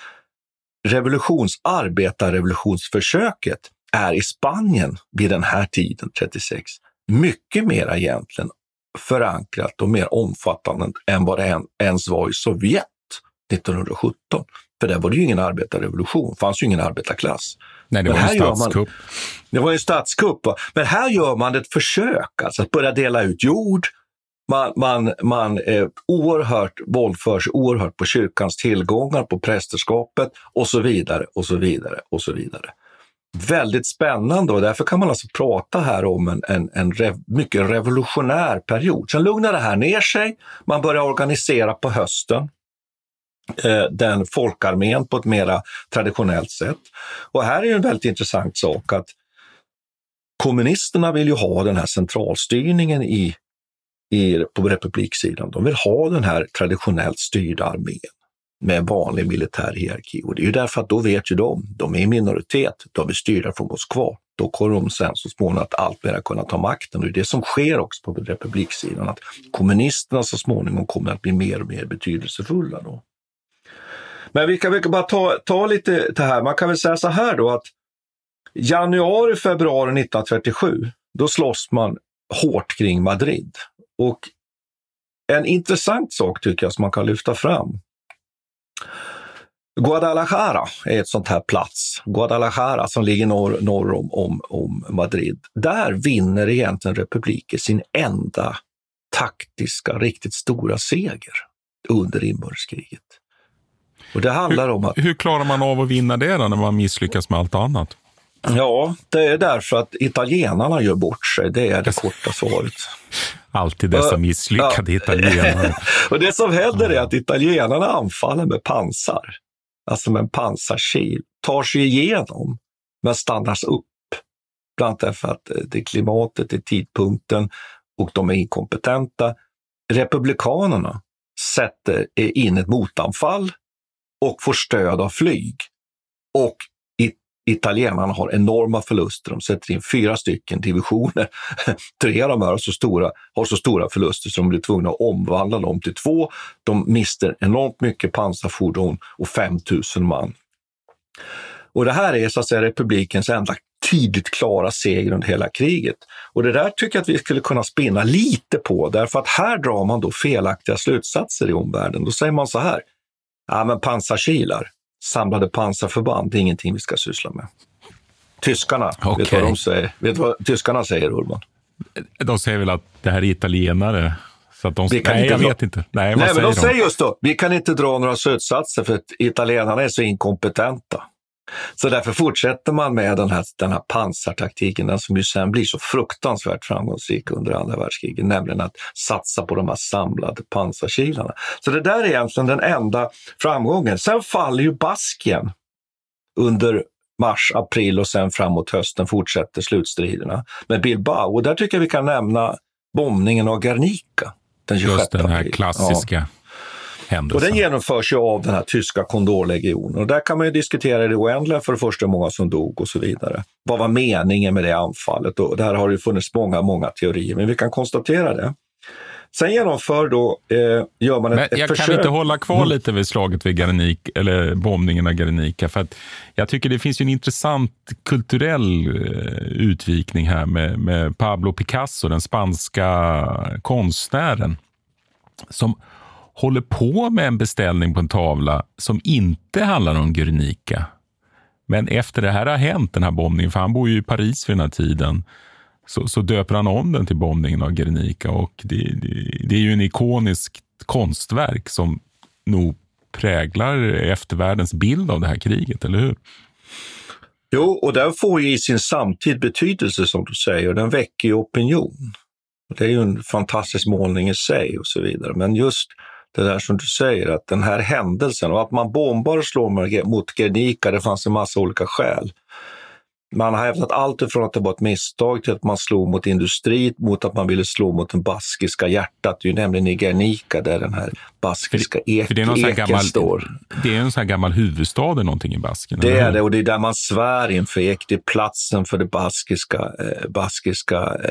S5: arbetarrevolutionsförsöket är i Spanien vid den här tiden, 36, mycket mer egentligen förankrat och mer omfattande än vad det ens var i Sovjet 1917. För där var det ju ingen arbetarrevolution, fanns ju ingen arbetarklass. Nej, det var en statskupp. Det var en statskupp. Men här gör man ett försök alltså, att börja dela ut jord. Man är oerhört våldför sig oerhört på kyrkans tillgångar, på prästerskapet och så vidare och så vidare och så vidare. Väldigt spännande, och därför kan man alltså prata här om en mycket revolutionär period. Sen lugnar det här ner sig, man börjar organisera på hösten den folkarmén på ett mera traditionellt sätt. Och här är ju en väldigt intressant sak att kommunisterna vill ju ha den här centralstyrningen på republiksidan. De vill ha den här traditionellt styrda armén med en vanlig militär hierarki. Och det är ju därför att då vet ju de är i minoritet, de är styrda från Moskva. Då kommer de sen så småningom att allt mer kunna ta makten. Och det är det som sker också på republiksidan, att kommunisterna så småningom kommer att bli mer och mer betydelsefulla då. Men vi kan bara ta lite det här. Man kan väl säga så här då att januari, februari 1937, då slåss man hårt kring Madrid. Och en intressant sak tycker jag som man kan lyfta fram. Guadalajara är ett sånt här plats. Guadalajara som ligger norr om Madrid. Där vinner egentligen republiken sin enda taktiska, riktigt stora seger under inbördeskriget. Och det handlar om att...
S7: Hur klarar man av att vinna det då när man misslyckas med allt annat?
S5: Ja, det är därför att italienarna gör bort sig. Det är det korta svaret.
S7: Alltid dessa misslyckade italienare.
S5: Och det som händer är att italienarna anfaller med pansar. Alltså med en pansarkil tar sig igenom men stannas upp. Bland annat därför att det är klimatet, det är tidpunkten och de är inkompetenta. Republikanerna sätter in ett motanfall och får stöd av flyg. Och italienarna har enorma förluster. De sätter in 4 stycken divisioner. 3 av dem har så stora förluster så de blir tvungna att omvandla dem till 2. De mister enormt mycket pansarfordon och 5 000 man. Och det här är så att säga republikens enda tydligt klara seger under hela kriget. Och det där tycker jag att vi skulle kunna spinna lite på, därför att här drar man då felaktiga slutsatser i omvärlden. Då säger man så här: ja, men pansarkilar, samlade pansarförband, det är ingenting vi ska syssla med. Tyskarna, vet vad de säger? Vet vad tyskarna säger, Urban?
S7: De säger väl att det här är italienare. Så att jag vet inte. Nej,
S5: men de säger just då, vi kan inte dra några slutsatser för att italienarna är så inkompetenta. Så därför fortsätter man med den här pansartaktiken, den som ju sen blir så fruktansvärt framgångsrik under andra världskriget, nämligen att satsa på de här samlade pansarkilarna. Så det där är egentligen den enda framgången. Sen faller ju Baskien under mars, april och sen framåt hösten fortsätter slutstriderna med Bilbao. Och där tycker jag vi kan nämna bombningen av Guernica den 26
S7: Just den här april. Klassiska händelsen.
S5: Och den genomförs ju av den här tyska kondorlegionen. Och där kan man ju diskutera det oändliga, för det första många som dog och så vidare. Vad var meningen med det anfallet? Och där har det funnits många teorier, men vi kan konstatera det. Sen genomför då, gör man ett
S7: jag
S5: försök.
S7: Kan inte hålla kvar lite vid slaget vid Guernica, eller bombningen av Guernica, för att jag tycker det finns ju en intressant kulturell utvikning här med Pablo Picasso, den spanska konstnären, som håller på med en beställning på en tavla som inte handlar om Guernica. Men efter det här har hänt, den här bombningen, för han bor ju i Paris vid den här tiden, så döper han om den till bombningen av Guernica, och det är ju en ikonisk konstverk som nog präglar eftervärldens bild av det här kriget, eller hur?
S5: Jo, och den får ju i sin samtid betydelse, som du säger, och den väcker ju opinion. Det är ju en fantastisk målning i sig och så vidare, men just det där som du säger, att den här händelsen och att man bombar och slår mot Guernica, det fanns en massa olika skäl. Man har hävdat allt ifrån att det var ett misstag till att man slog mot industri, mot att man ville slå mot den baskiska hjärtat. Det är ju nämligen i Guernica där den här baskiska eken står.
S7: Det är en sån här gammal huvudstad eller någonting i Basken.
S5: Det är det, och det är där man svär inför ek. Det är platsen för det baskiska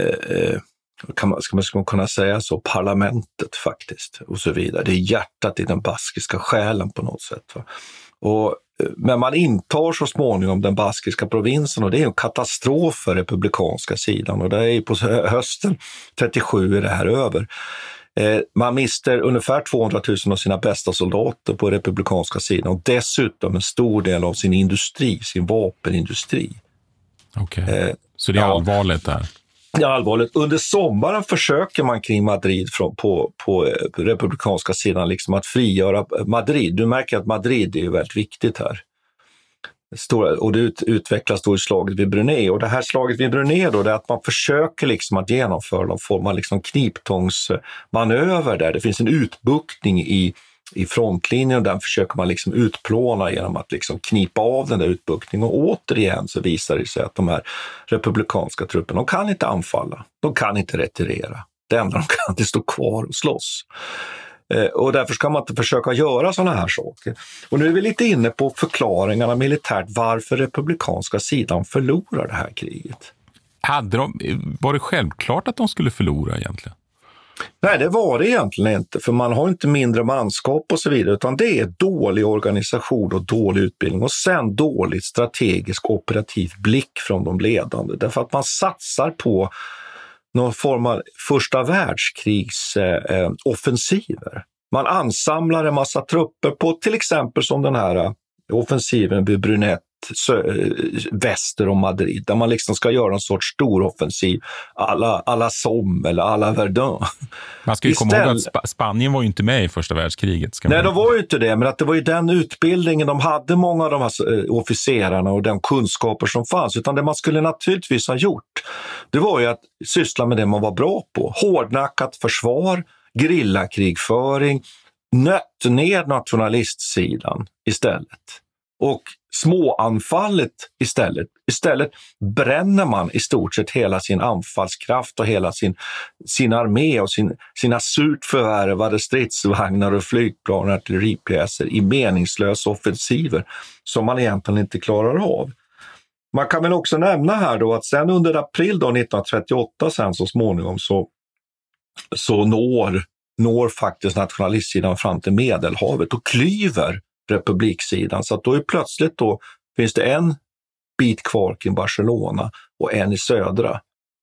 S5: ska man kunna säga så, parlamentet faktiskt och så vidare. Det är hjärtat i den baskiska själen på något sätt. Va? Men man intar så småningom den baskiska provinsen, och det är en katastrof för republikanska sidan, och det är på hösten 37 är det här över. Man mister ungefär 200 000 av sina bästa soldater på republikanska sidan, och dessutom en stor del av sin industri, sin vapenindustri.
S7: Okej. Så det är allvarligt där?
S5: Ja, allvarligt. Under sommaren försöker man kring Madrid på republikanska sidan liksom att frigöra Madrid. Du märker att Madrid är väldigt viktigt här. Och det utvecklas då i slaget vid Brunet. Och det här slaget vid Brunet då, det är att man försöker liksom att genomföra någon form av liksom kniptångsmanöver där. Det finns en utbuktning i frontlinjen, och den försöker man liksom utplåna genom att liksom knipa av den där utbuktningen. Och återigen så visar det sig att de här republikanska trupperna, de kan inte anfalla, de kan inte retirera. Det enda de kan är stå kvar och slåss. Och därför ska man inte försöka göra sådana här saker. Och nu är vi lite inne på förklaringarna militärt varför republikanska sidan förlorar det här kriget.
S7: Var det självklart att de skulle förlora egentligen?
S5: Nej, det var det egentligen inte, för man har inte mindre manskap och så vidare, utan det är dålig organisation och dålig utbildning, och sen dåligt strategisk operativ blick från de ledande, därför att man satsar på någon form av första världskrigs offensiver. Man ansamlar en massa trupper på till exempel som den här offensiven vid Brunet väster om Madrid, där man liksom ska göra en sorts stor offensiv alla Somme eller alla Verdun.
S7: Man ska ju komma ihåg att Spanien var ju inte med i första världskriget.
S5: Nej, de var ju inte det, men att det var ju den utbildningen de hade, många av de här officerarna, och den kunskaper som fanns, utan det man skulle naturligtvis ha gjort, det var ju att syssla med det man var bra på. Hårdnackat försvar, grillakrigföring, nött ner nationalistsidan istället. Och småanfallet istället bränner man i stort sett hela sin anfallskraft och hela sin armé och sina surt förvärvade stridsvagnar och flygplan och artilleripjäser i meningslösa offensiver som man egentligen inte klarar av. Man kan väl också nämna här då att sen under april då 1938 sen så småningom så når faktiskt nationalistsidan fram till Medelhavet och klyver republiksidan. Så att då är plötsligt då finns det en bit kvar kring Barcelona och en i södra.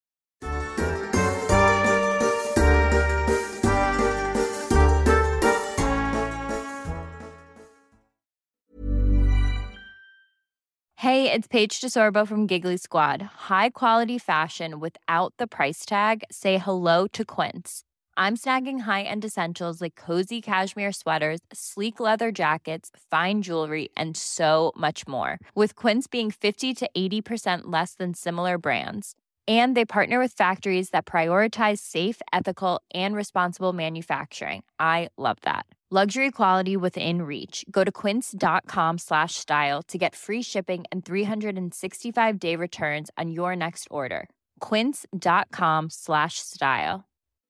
S15: Hey, it's Paige DeSorbo from Giggly Squad. High quality fashion without the price tag. Say hello to Quince. I'm snagging high-end essentials like cozy cashmere sweaters, sleek leather jackets, fine jewelry, and so much more. With Quince being 50 to 80% less than similar brands. And they partner with factories that prioritize safe, ethical, and responsible manufacturing. I love that. Luxury quality within reach. Go to quince.com/style to get free shipping and 365-day returns on your next order. Quince.com/style.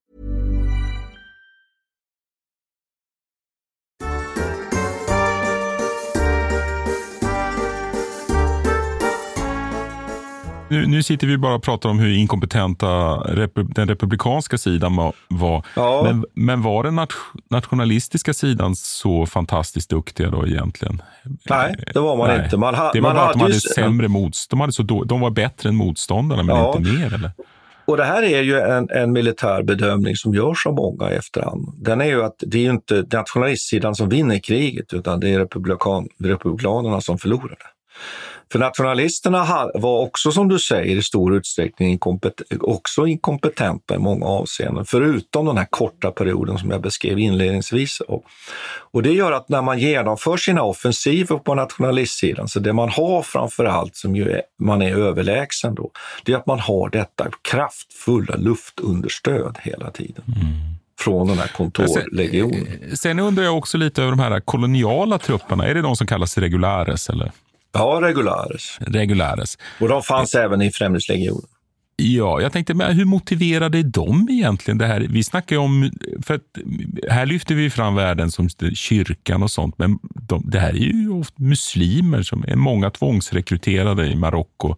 S7: Nu sitter vi bara och pratar om hur inkompetenta den republikanska sidan var. Ja. Men var den nationalistiska sidan så fantastiskt duktiga då egentligen?
S5: Nej, det var man inte.
S7: Det var bara att de hade sämre motstånd. De var bättre än motståndarna, men inte mer, eller?
S5: Och det här är ju en militär bedömning som görs av många i efterhand. Den är ju att det är ju inte nationalistsidan som vinner kriget, utan det är republikanerna som förlorar det. För nationalisterna var också, som du säger, i stor utsträckning inkompetenta i många avseenden, förutom den här korta perioden som jag beskrev inledningsvis. Och det gör att när man genomför sina offensiver på nationalistsidan, så det man har framförallt som ju man är överlägsen då, det är att man har detta kraftfulla luftunderstöd hela tiden. Från den här kontorlegionen.
S7: Sen undrar jag också lite över de här koloniala trupperna. Är det de som kallas regulares, eller?
S5: Ja, regulares. Och de fanns även i Främlingslegionen.
S7: Ja, jag tänkte, men hur motiverade de egentligen det här? Vi snackar ju om, för att här lyfter vi fram världen som kyrkan och sånt, men det här är ju ofta muslimer som är många tvångsrekryterade i Marocko.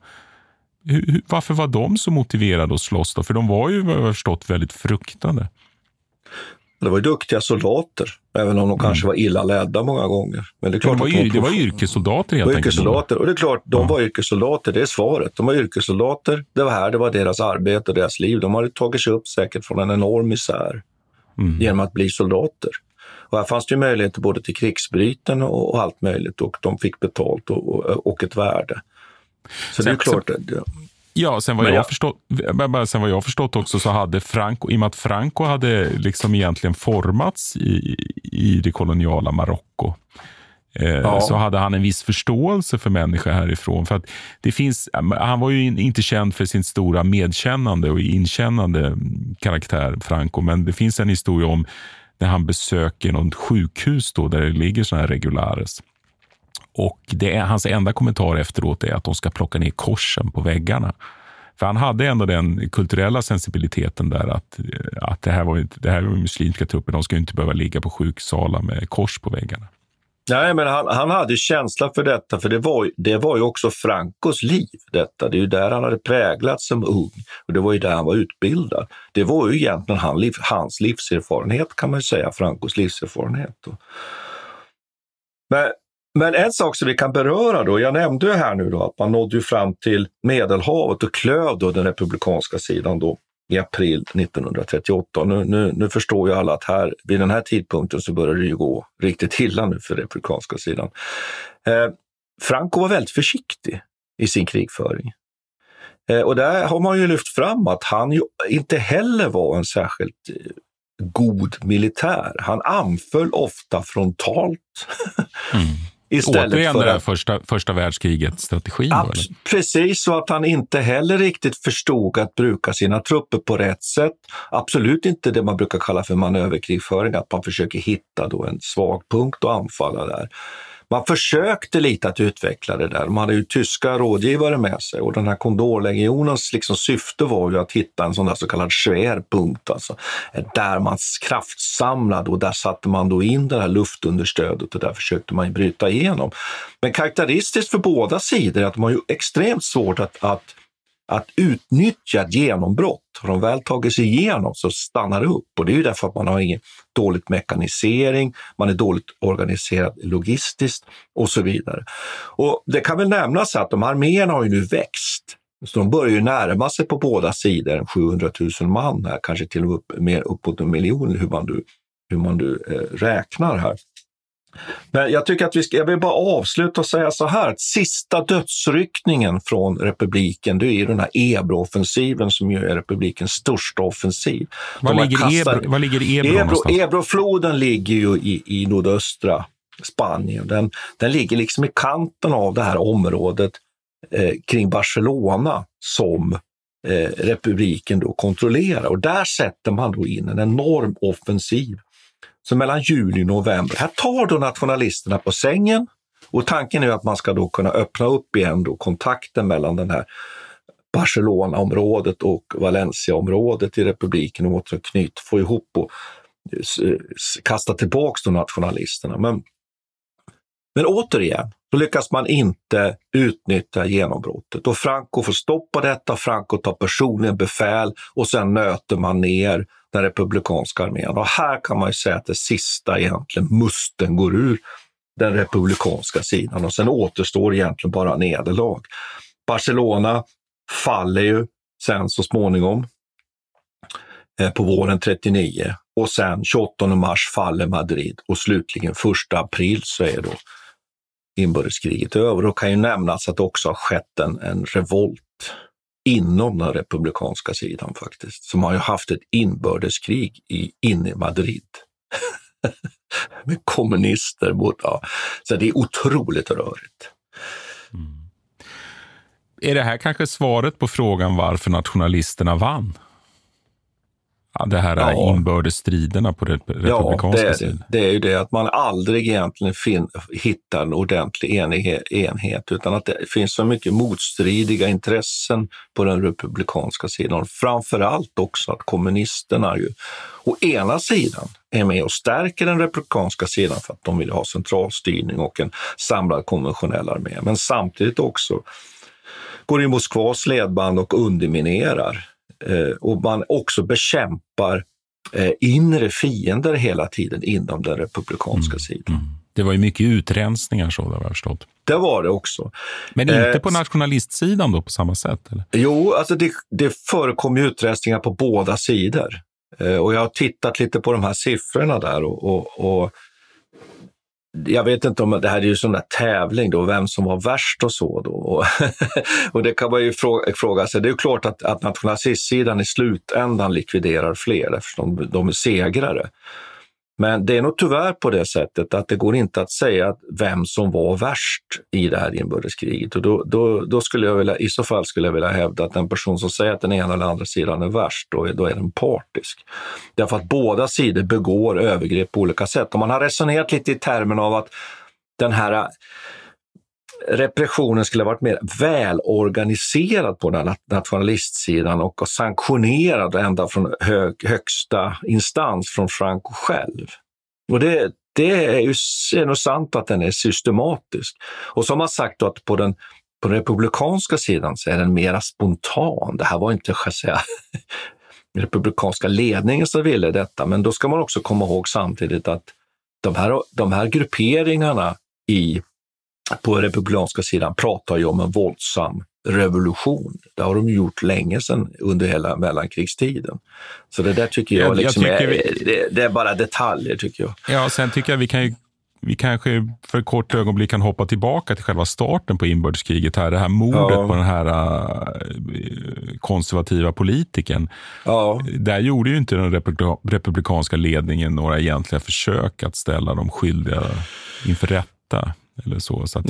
S7: Varför var de så motiverade att slåss då? För de var ju, vad jag har förstått, väldigt fruktade. Det
S5: var ju duktiga soldater, även om de kanske var illa ledda många gånger. Men det är klart
S7: det var yrkessoldater helt enkelt.
S5: Yrkessoldater, och det är klart, de var yrkessoldater, det är svaret. De var yrkessoldater, det var deras arbete och deras liv. De hade tagit sig upp säkert från en enorm misär genom att bli soldater. Och här fanns det ju möjligheter både till krigsbryten och allt möjligt, och de fick betalt och ett värde. Så det är klart att...
S7: Ja, sen vad jag förstått också, så hade Franco, i och med att Franco hade liksom egentligen formats i det koloniala Marocko, så hade han en viss förståelse för människor härifrån. För att han var ju inte känd för sin stora medkännande och inkännande karaktär, Franco, men det finns en historia om när han besöker något sjukhus då, där det ligger såna här regulares. Och hans enda kommentar efteråt är att de ska plocka ner korsen på väggarna. För han hade ändå den kulturella sensibiliteten där att det här var muslimska trupper, de ska ju inte behöva ligga på sjuksalar med kors på väggarna.
S5: Nej, men han hade känsla för detta, för det var ju också Francos liv detta. Det är ju där han hade präglats som ung, och det var ju där han var utbildad. Det var ju egentligen hans livserfarenhet, kan man ju säga, Francos livserfarenhet. Men en sak som vi kan beröra då, jag nämnde ju här nu då att man nådde ju fram till Medelhavet och klöv då den republikanska sidan då i april 1938. Nu förstår ju alla att här, vid den här tidpunkten så börjar det ju gå riktigt illa nu för republikanska sidan. Franco var väldigt försiktig i sin krigföring. Och där har man ju lyft fram att han ju inte heller var en särskilt god militär. Han anföll ofta frontalt.
S7: Återigen det där första världskrigets strategi.
S5: Precis, så att han inte heller riktigt förstod att bruka sina trupper på rätt sätt. Absolut inte det man brukar kalla för manöverkrigföring, att man försöker hitta då en svag punkt och anfalla där. Man försökte lite att utveckla det där. Man hade ju tyska rådgivare med sig och den här Kondorlegionens liksom syfte var ju att hitta en sån där så kallad schwerpunkt, alltså där man kraftsamlade och där satte man då in det här luftunderstödet och där försökte man bryta igenom. Men karaktäristiskt för båda sidor är att de har ju extremt svårt att utnyttja ett genombrott. Har de väl tagit sig igenom så stannar det upp. Och det är ju därför att man har ingen dåligt mekanisering, man är dåligt organiserad logistiskt och så vidare. Och det kan väl nämnas att de arméerna har ju nu växt. Så de börjar ju närma sig på båda sidor 700 000 man här, kanske till och med mer uppåt 1 miljon hur man räknar här. Men jag tycker att jag vill bara avsluta och säga så här, att sista dödsryckningen från republiken, det är ju den här Ebro-offensiven som ju är republikens största offensiv.
S7: Var ligger Ebro någonstans?
S5: Ebrofloden ligger ju i nordöstra Spanien. Den ligger liksom i kanten av det här området kring Barcelona som republiken då kontrollerar. Och där sätter man då in en enorm offensiv. Så mellan juli och november, här tar då nationalisterna på sängen och tanken är att man ska då kunna öppna upp igen då kontakten mellan den här Barcelona-området och Valencia-området i republiken och få ihop och kasta tillbaka de nationalisterna. Men återigen, då lyckas man inte utnyttja genombrottet och Franco får stoppa detta, Franco tar personligen befäl och sen nöter man ner den republikanska armén. Och här kan man ju säga att det sista egentligen musten går ur den republikanska sidan och sen återstår egentligen bara nederlag. Barcelona faller ju sen så småningom på våren 39 och sen 28 mars faller Madrid och slutligen 1 april så är då inbördeskriget över. Och kan ju nämnas att det också har skett en revolt inom den republikanska sidan faktiskt. Som har ju haft ett inbördeskrig inne i Madrid. Med kommunister. Så det är otroligt rörigt.
S7: Mm. Är det här kanske svaret på frågan varför nationalisterna vann? Ja, det här är inbördesstriderna på republikanska sidan.
S5: Det är ju det att man aldrig egentligen hittar en ordentlig enhet utan att det finns så mycket motstridiga intressen på den republikanska sidan. Framförallt också att kommunisterna ju å ena sidan är med och stärker den republikanska sidan för att de vill ha centralstyrning och en samlad konventionell armé. Men samtidigt också går i Moskvas ledband och underminerar och man också bekämpar inre fiender hela tiden inom den republikanska sidan.
S7: Det var ju mycket utrensningar så där, har jag förstått.
S5: Det var det också.
S7: Men inte på nationalistsidan då på samma sätt? Eller?
S5: Jo, alltså det förekom ju utrensningar på båda sidor. Och jag har tittat lite på de här siffrorna där och jag vet inte om det här är ju sån där tävling då, vem som var värst och så då. Och det kan man ju fråga sig. Det är ju klart att nationalistsidan i slutändan likviderar fler eftersom de är segrare. Men det är nog tyvärr på det sättet att det går inte att säga vem som var värst i det här inbördeskriget. Och då skulle jag vilja, i så fall skulle jag vilja hävda att en person som säger att den ena eller andra sidan är värst, då är den partisk. Därför att båda sidor begår övergrepp på olika sätt. Om man har resonerat lite i termen av att den här repressionen skulle ha varit mer välorganiserad på den nationalistsidan och sanktionerad ända från högsta instans från Franco själv. Och det är nog sant att den är systematisk. Och som man sagt då att på den republikanska sidan så är den mera spontan. Det här var inte, ska jag säga, republikanska ledningen som ville detta, men då ska man också komma ihåg samtidigt att de här grupperingarna på republikanska sidan pratar ju om en våldsam revolution. Det har de gjort länge sedan under hela mellankrigstiden. Så det där tycker jag liksom det är bara detaljer tycker jag.
S7: Ja, sen tycker jag vi kanske för ett kort ögonblick kan hoppa tillbaka till själva starten på inbördeskriget här. Det här mordet på den här konservativa politiken. Ja. Där gjorde ju inte den republikanska ledningen några egentliga försök att ställa de skyldiga inför rätta. Eller så att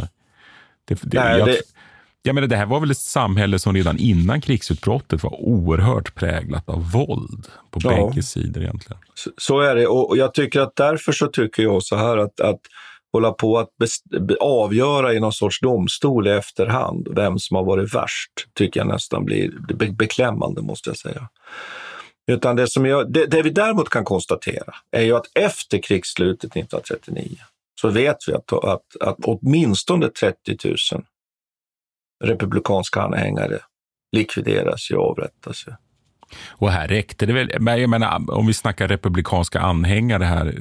S7: jag menar, det här var väl ett samhälle som redan innan krigsutbrottet var oerhört präglat av våld på bägge sidor egentligen.
S5: Så är det, och jag tycker att därför så tycker jag så här att hålla på att avgöra i någon sorts domstol i efterhand vem som har varit värst, tycker jag nästan blir beklämmande, måste jag säga. Utan det vi däremot kan konstatera är ju att efter krigsslutet 1939 så vet vi att åtminstone 30 000 republikanska anhängare likvideras och avrättas.
S7: Och här räckte det väl, jag menar, om vi snackar republikanska anhängare här,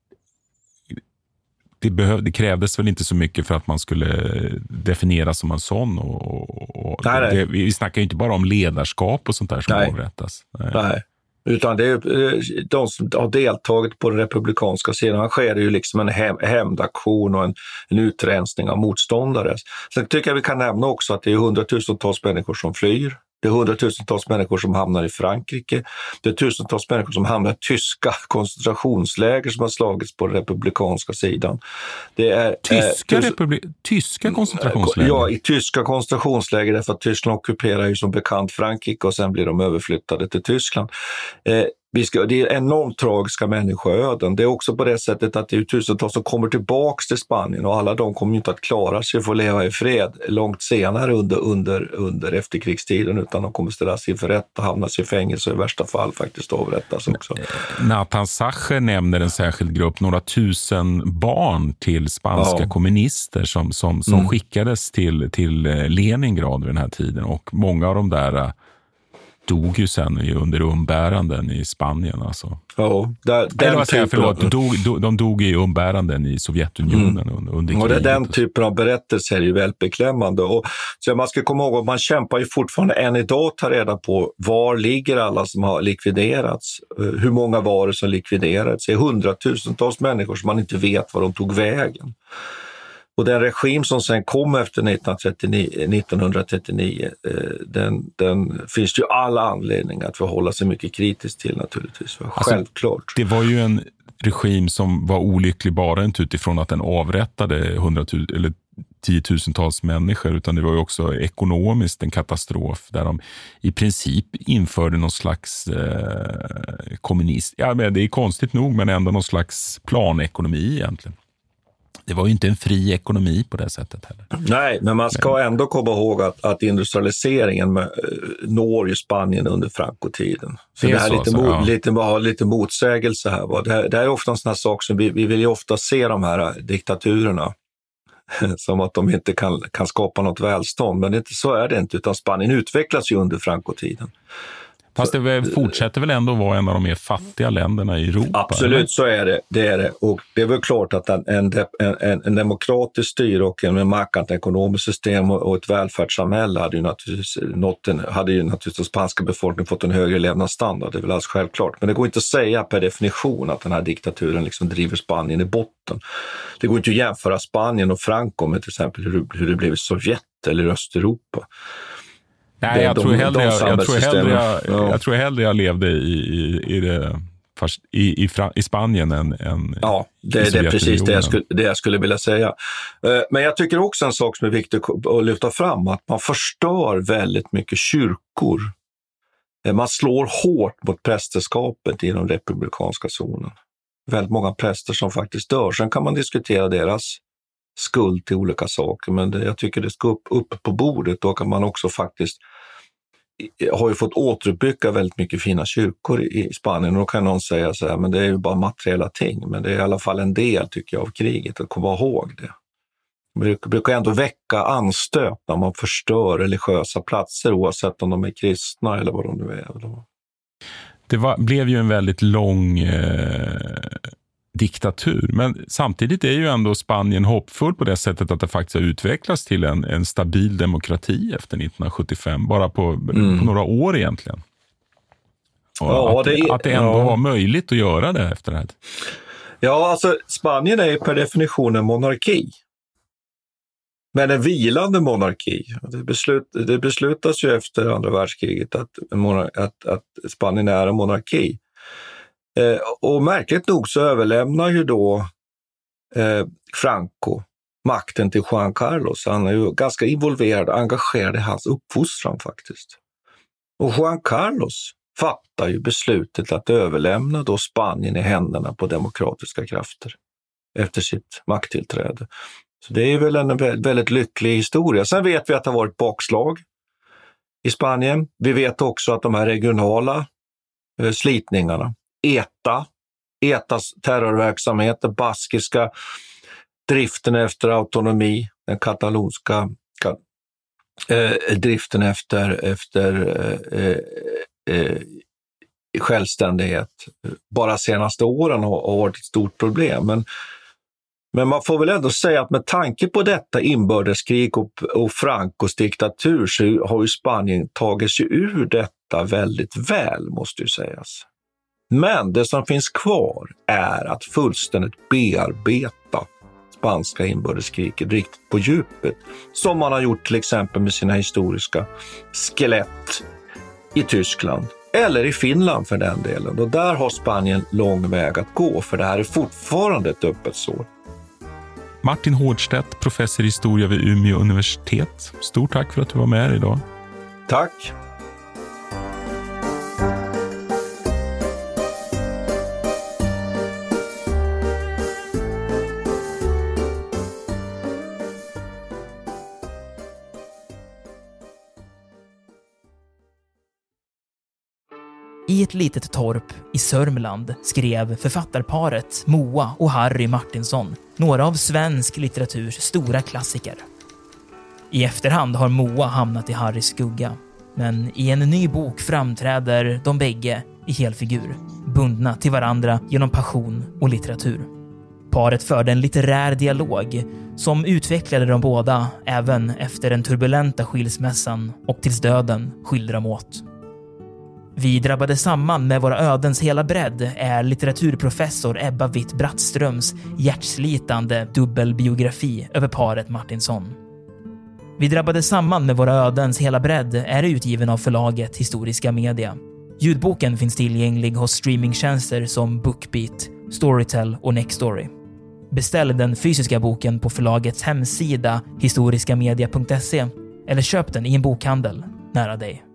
S7: det krävdes väl inte så mycket för att man skulle definieras som en sån. Nej. Vi snackar ju inte bara om ledarskap och sånt där som avrättas.
S5: Nej. Utan det är de som har deltagit på den republikanska sidan. Sker det ju liksom en hämndaktion och en utrensning av motståndare. Sen tycker jag vi kan nämna också att det är hundratusentals människor som flyr. Det är hundratusentals människor som hamnar i Frankrike. Det är tusentals människor som hamnar i tyska koncentrationsläger som har slagits på den republikanska sidan. Det är
S7: tyska koncentrationsläger?
S5: Ja, i tyska koncentrationsläger, därför att Tyskland ockuperar ju som bekant Frankrike och sen blir de överflyttade till Tyskland. Det är enormt tragiska människoöden. Det är också på det sättet att det är tusentals som kommer tillbaka till Spanien och alla de kommer inte att klara sig och få leva i fred långt senare under efterkrigstiden, utan de kommer ställas inför rätt och hamnas i fängelse och i värsta fall faktiskt avrättas också.
S7: Nathan Sacher nämner en särskild grupp, några tusen barn till spanska kommunister som skickades till Leningrad vid den här tiden, och många av de där dog ju sen under umbäranden i Spanien. Alltså.
S5: Ja,
S7: de dog i umbäranden i Sovjetunionen under kriget.
S5: Och den typen av berättelser är ju väldigt beklämmande. Och så man ska komma ihåg att man kämpar ju fortfarande än idag att ta reda på var ligger alla som har likviderats. Hur många var det som likviderats? Det är hundratusentals människor som man inte vet var de tog vägen. Och den regim som sen kom efter 1939, den finns ju alla anledning att förhålla sig mycket kritiskt till naturligtvis. Självklart.
S7: Alltså, det var ju en regim som var olycklig bara inte utifrån att den avrättade tiotusentals människor, utan det var ju också ekonomiskt en katastrof där de i princip införde någon slags kommunist. Ja, men det är konstigt nog, men ändå någon slags planekonomi egentligen. Det var ju inte en fri ekonomi på det sättet heller.
S5: Nej, men man ska ändå komma ihåg att industrialiseringen når ju Spanien under Franco-tiden. Så det är lite motsägelse här. Det är ofta en sån här sak som vi vill ju ofta se de här diktaturerna som att de inte kan skapa något välstånd. Men så är det inte, utan Spanien utvecklas ju under Franco-tiden.
S7: Fast det fortsätter väl ändå vara en av de mer fattiga länderna i Europa?
S5: Absolut,
S7: eller?
S5: Så är det. Det är det. Och det är väl klart att en demokratisk styre och en markant ekonomiskt system och ett välfärdssamhälle hade ju naturligtvis den spanska befolkningen fått en högre levnadsstandard. Det är väl alldeles självklart. Men det går inte att säga per definition att den här diktaturen liksom driver Spanien i botten. Det går inte att jämföra Spanien och Franco med till exempel hur det blev i Sovjet eller Östeuropa.
S7: Nej, jag tror hellre jag levde i Spanien än
S5: ja, det är precis det jag skulle vilja säga. Men jag tycker också en sak som är viktig att lyfta fram, att man förstör väldigt mycket kyrkor. Man slår hårt mot prästerskapet i den republikanska zonen. Väldigt många präster som faktiskt dör. Sen kan man diskutera deras skuld till olika saker, men jag tycker det ska upp på bordet. Då kan man också faktiskt har ju fått återuppbygga väldigt mycket fina kyrkor i Spanien, och då kan någon säga så här, men det är ju bara materiella ting, men det är i alla fall en del, tycker jag, av kriget, att komma ihåg det. Det brukar ändå väcka anstöt när man förstör religiösa platser, oavsett om de är kristna eller vad de nu är.
S7: Det blev ju en väldigt lång diktatur, men samtidigt är ju ändå Spanien hoppfull på det sättet att det faktiskt har utvecklats till en stabil demokrati efter 1975, bara på några år egentligen. Att det ändå var möjligt att göra det efter det här.
S5: Ja, alltså Spanien är per definition en monarki. Men en vilande monarki. Det beslutas ju efter andra världskriget att Spanien är en monarki. Och märkligt nog så överlämnar ju då Franco makten till Juan Carlos. Han är ju ganska involverad och engagerad i hans uppfostran faktiskt. Och Juan Carlos fattar ju beslutet att överlämna då Spanien i händerna på demokratiska krafter. efter sitt makttillträde. Så det är väl en väldigt lycklig historia. Sen vet vi att det har varit bakslag i Spanien. Vi vet också att de här regionala slitningarna, ETAs terrorverksamhet, den baskiska driften efter autonomi, den katalonska driften efter självständighet bara senaste åren har varit ett stort problem. Men man får väl ändå säga att med tanke på detta inbördeskrig och Francos diktatur så har ju Spanien tagit sig ur detta väldigt väl, måste ju sägas. Men det som finns kvar är att fullständigt bearbeta spanska inbördeskriget riktigt på djupet, som man har gjort till exempel med sina historiska skelett i Tyskland eller i Finland för den delen. Och där har Spanien lång väg att gå, för det här är fortfarande ett öppet sår.
S7: Martin Hårdstedt, professor i historia vid Umeå universitet. Stort tack för att du var med här idag.
S5: Tack.
S2: I ett litet torp i Sörmland skrev författarparet Moa och Harry Martinsson några av svensk litteraturs stora klassiker. I efterhand har Moa hamnat i Harrys skugga, men i en ny bok framträder de bägge i helfigur, bundna till varandra genom passion och litteratur. Paret förde en litterär dialog som utvecklade de båda även efter den turbulenta skilsmässan och tills döden skilde dem åt. Vi drabbade samman med våra ödens hela bredd är litteraturprofessor Ebba Witt-Brattströms hjärtslitande dubbelbiografi över paret Martinsson. Vi drabbade samman med våra ödens hela bredd är utgiven av förlaget Historiska Media. Ljudboken finns tillgänglig hos streamingtjänster som Bookbeat, Storytel och Nextory. Beställ den fysiska boken på förlagets hemsida historiskamedia.se eller köp den i en bokhandel nära dig.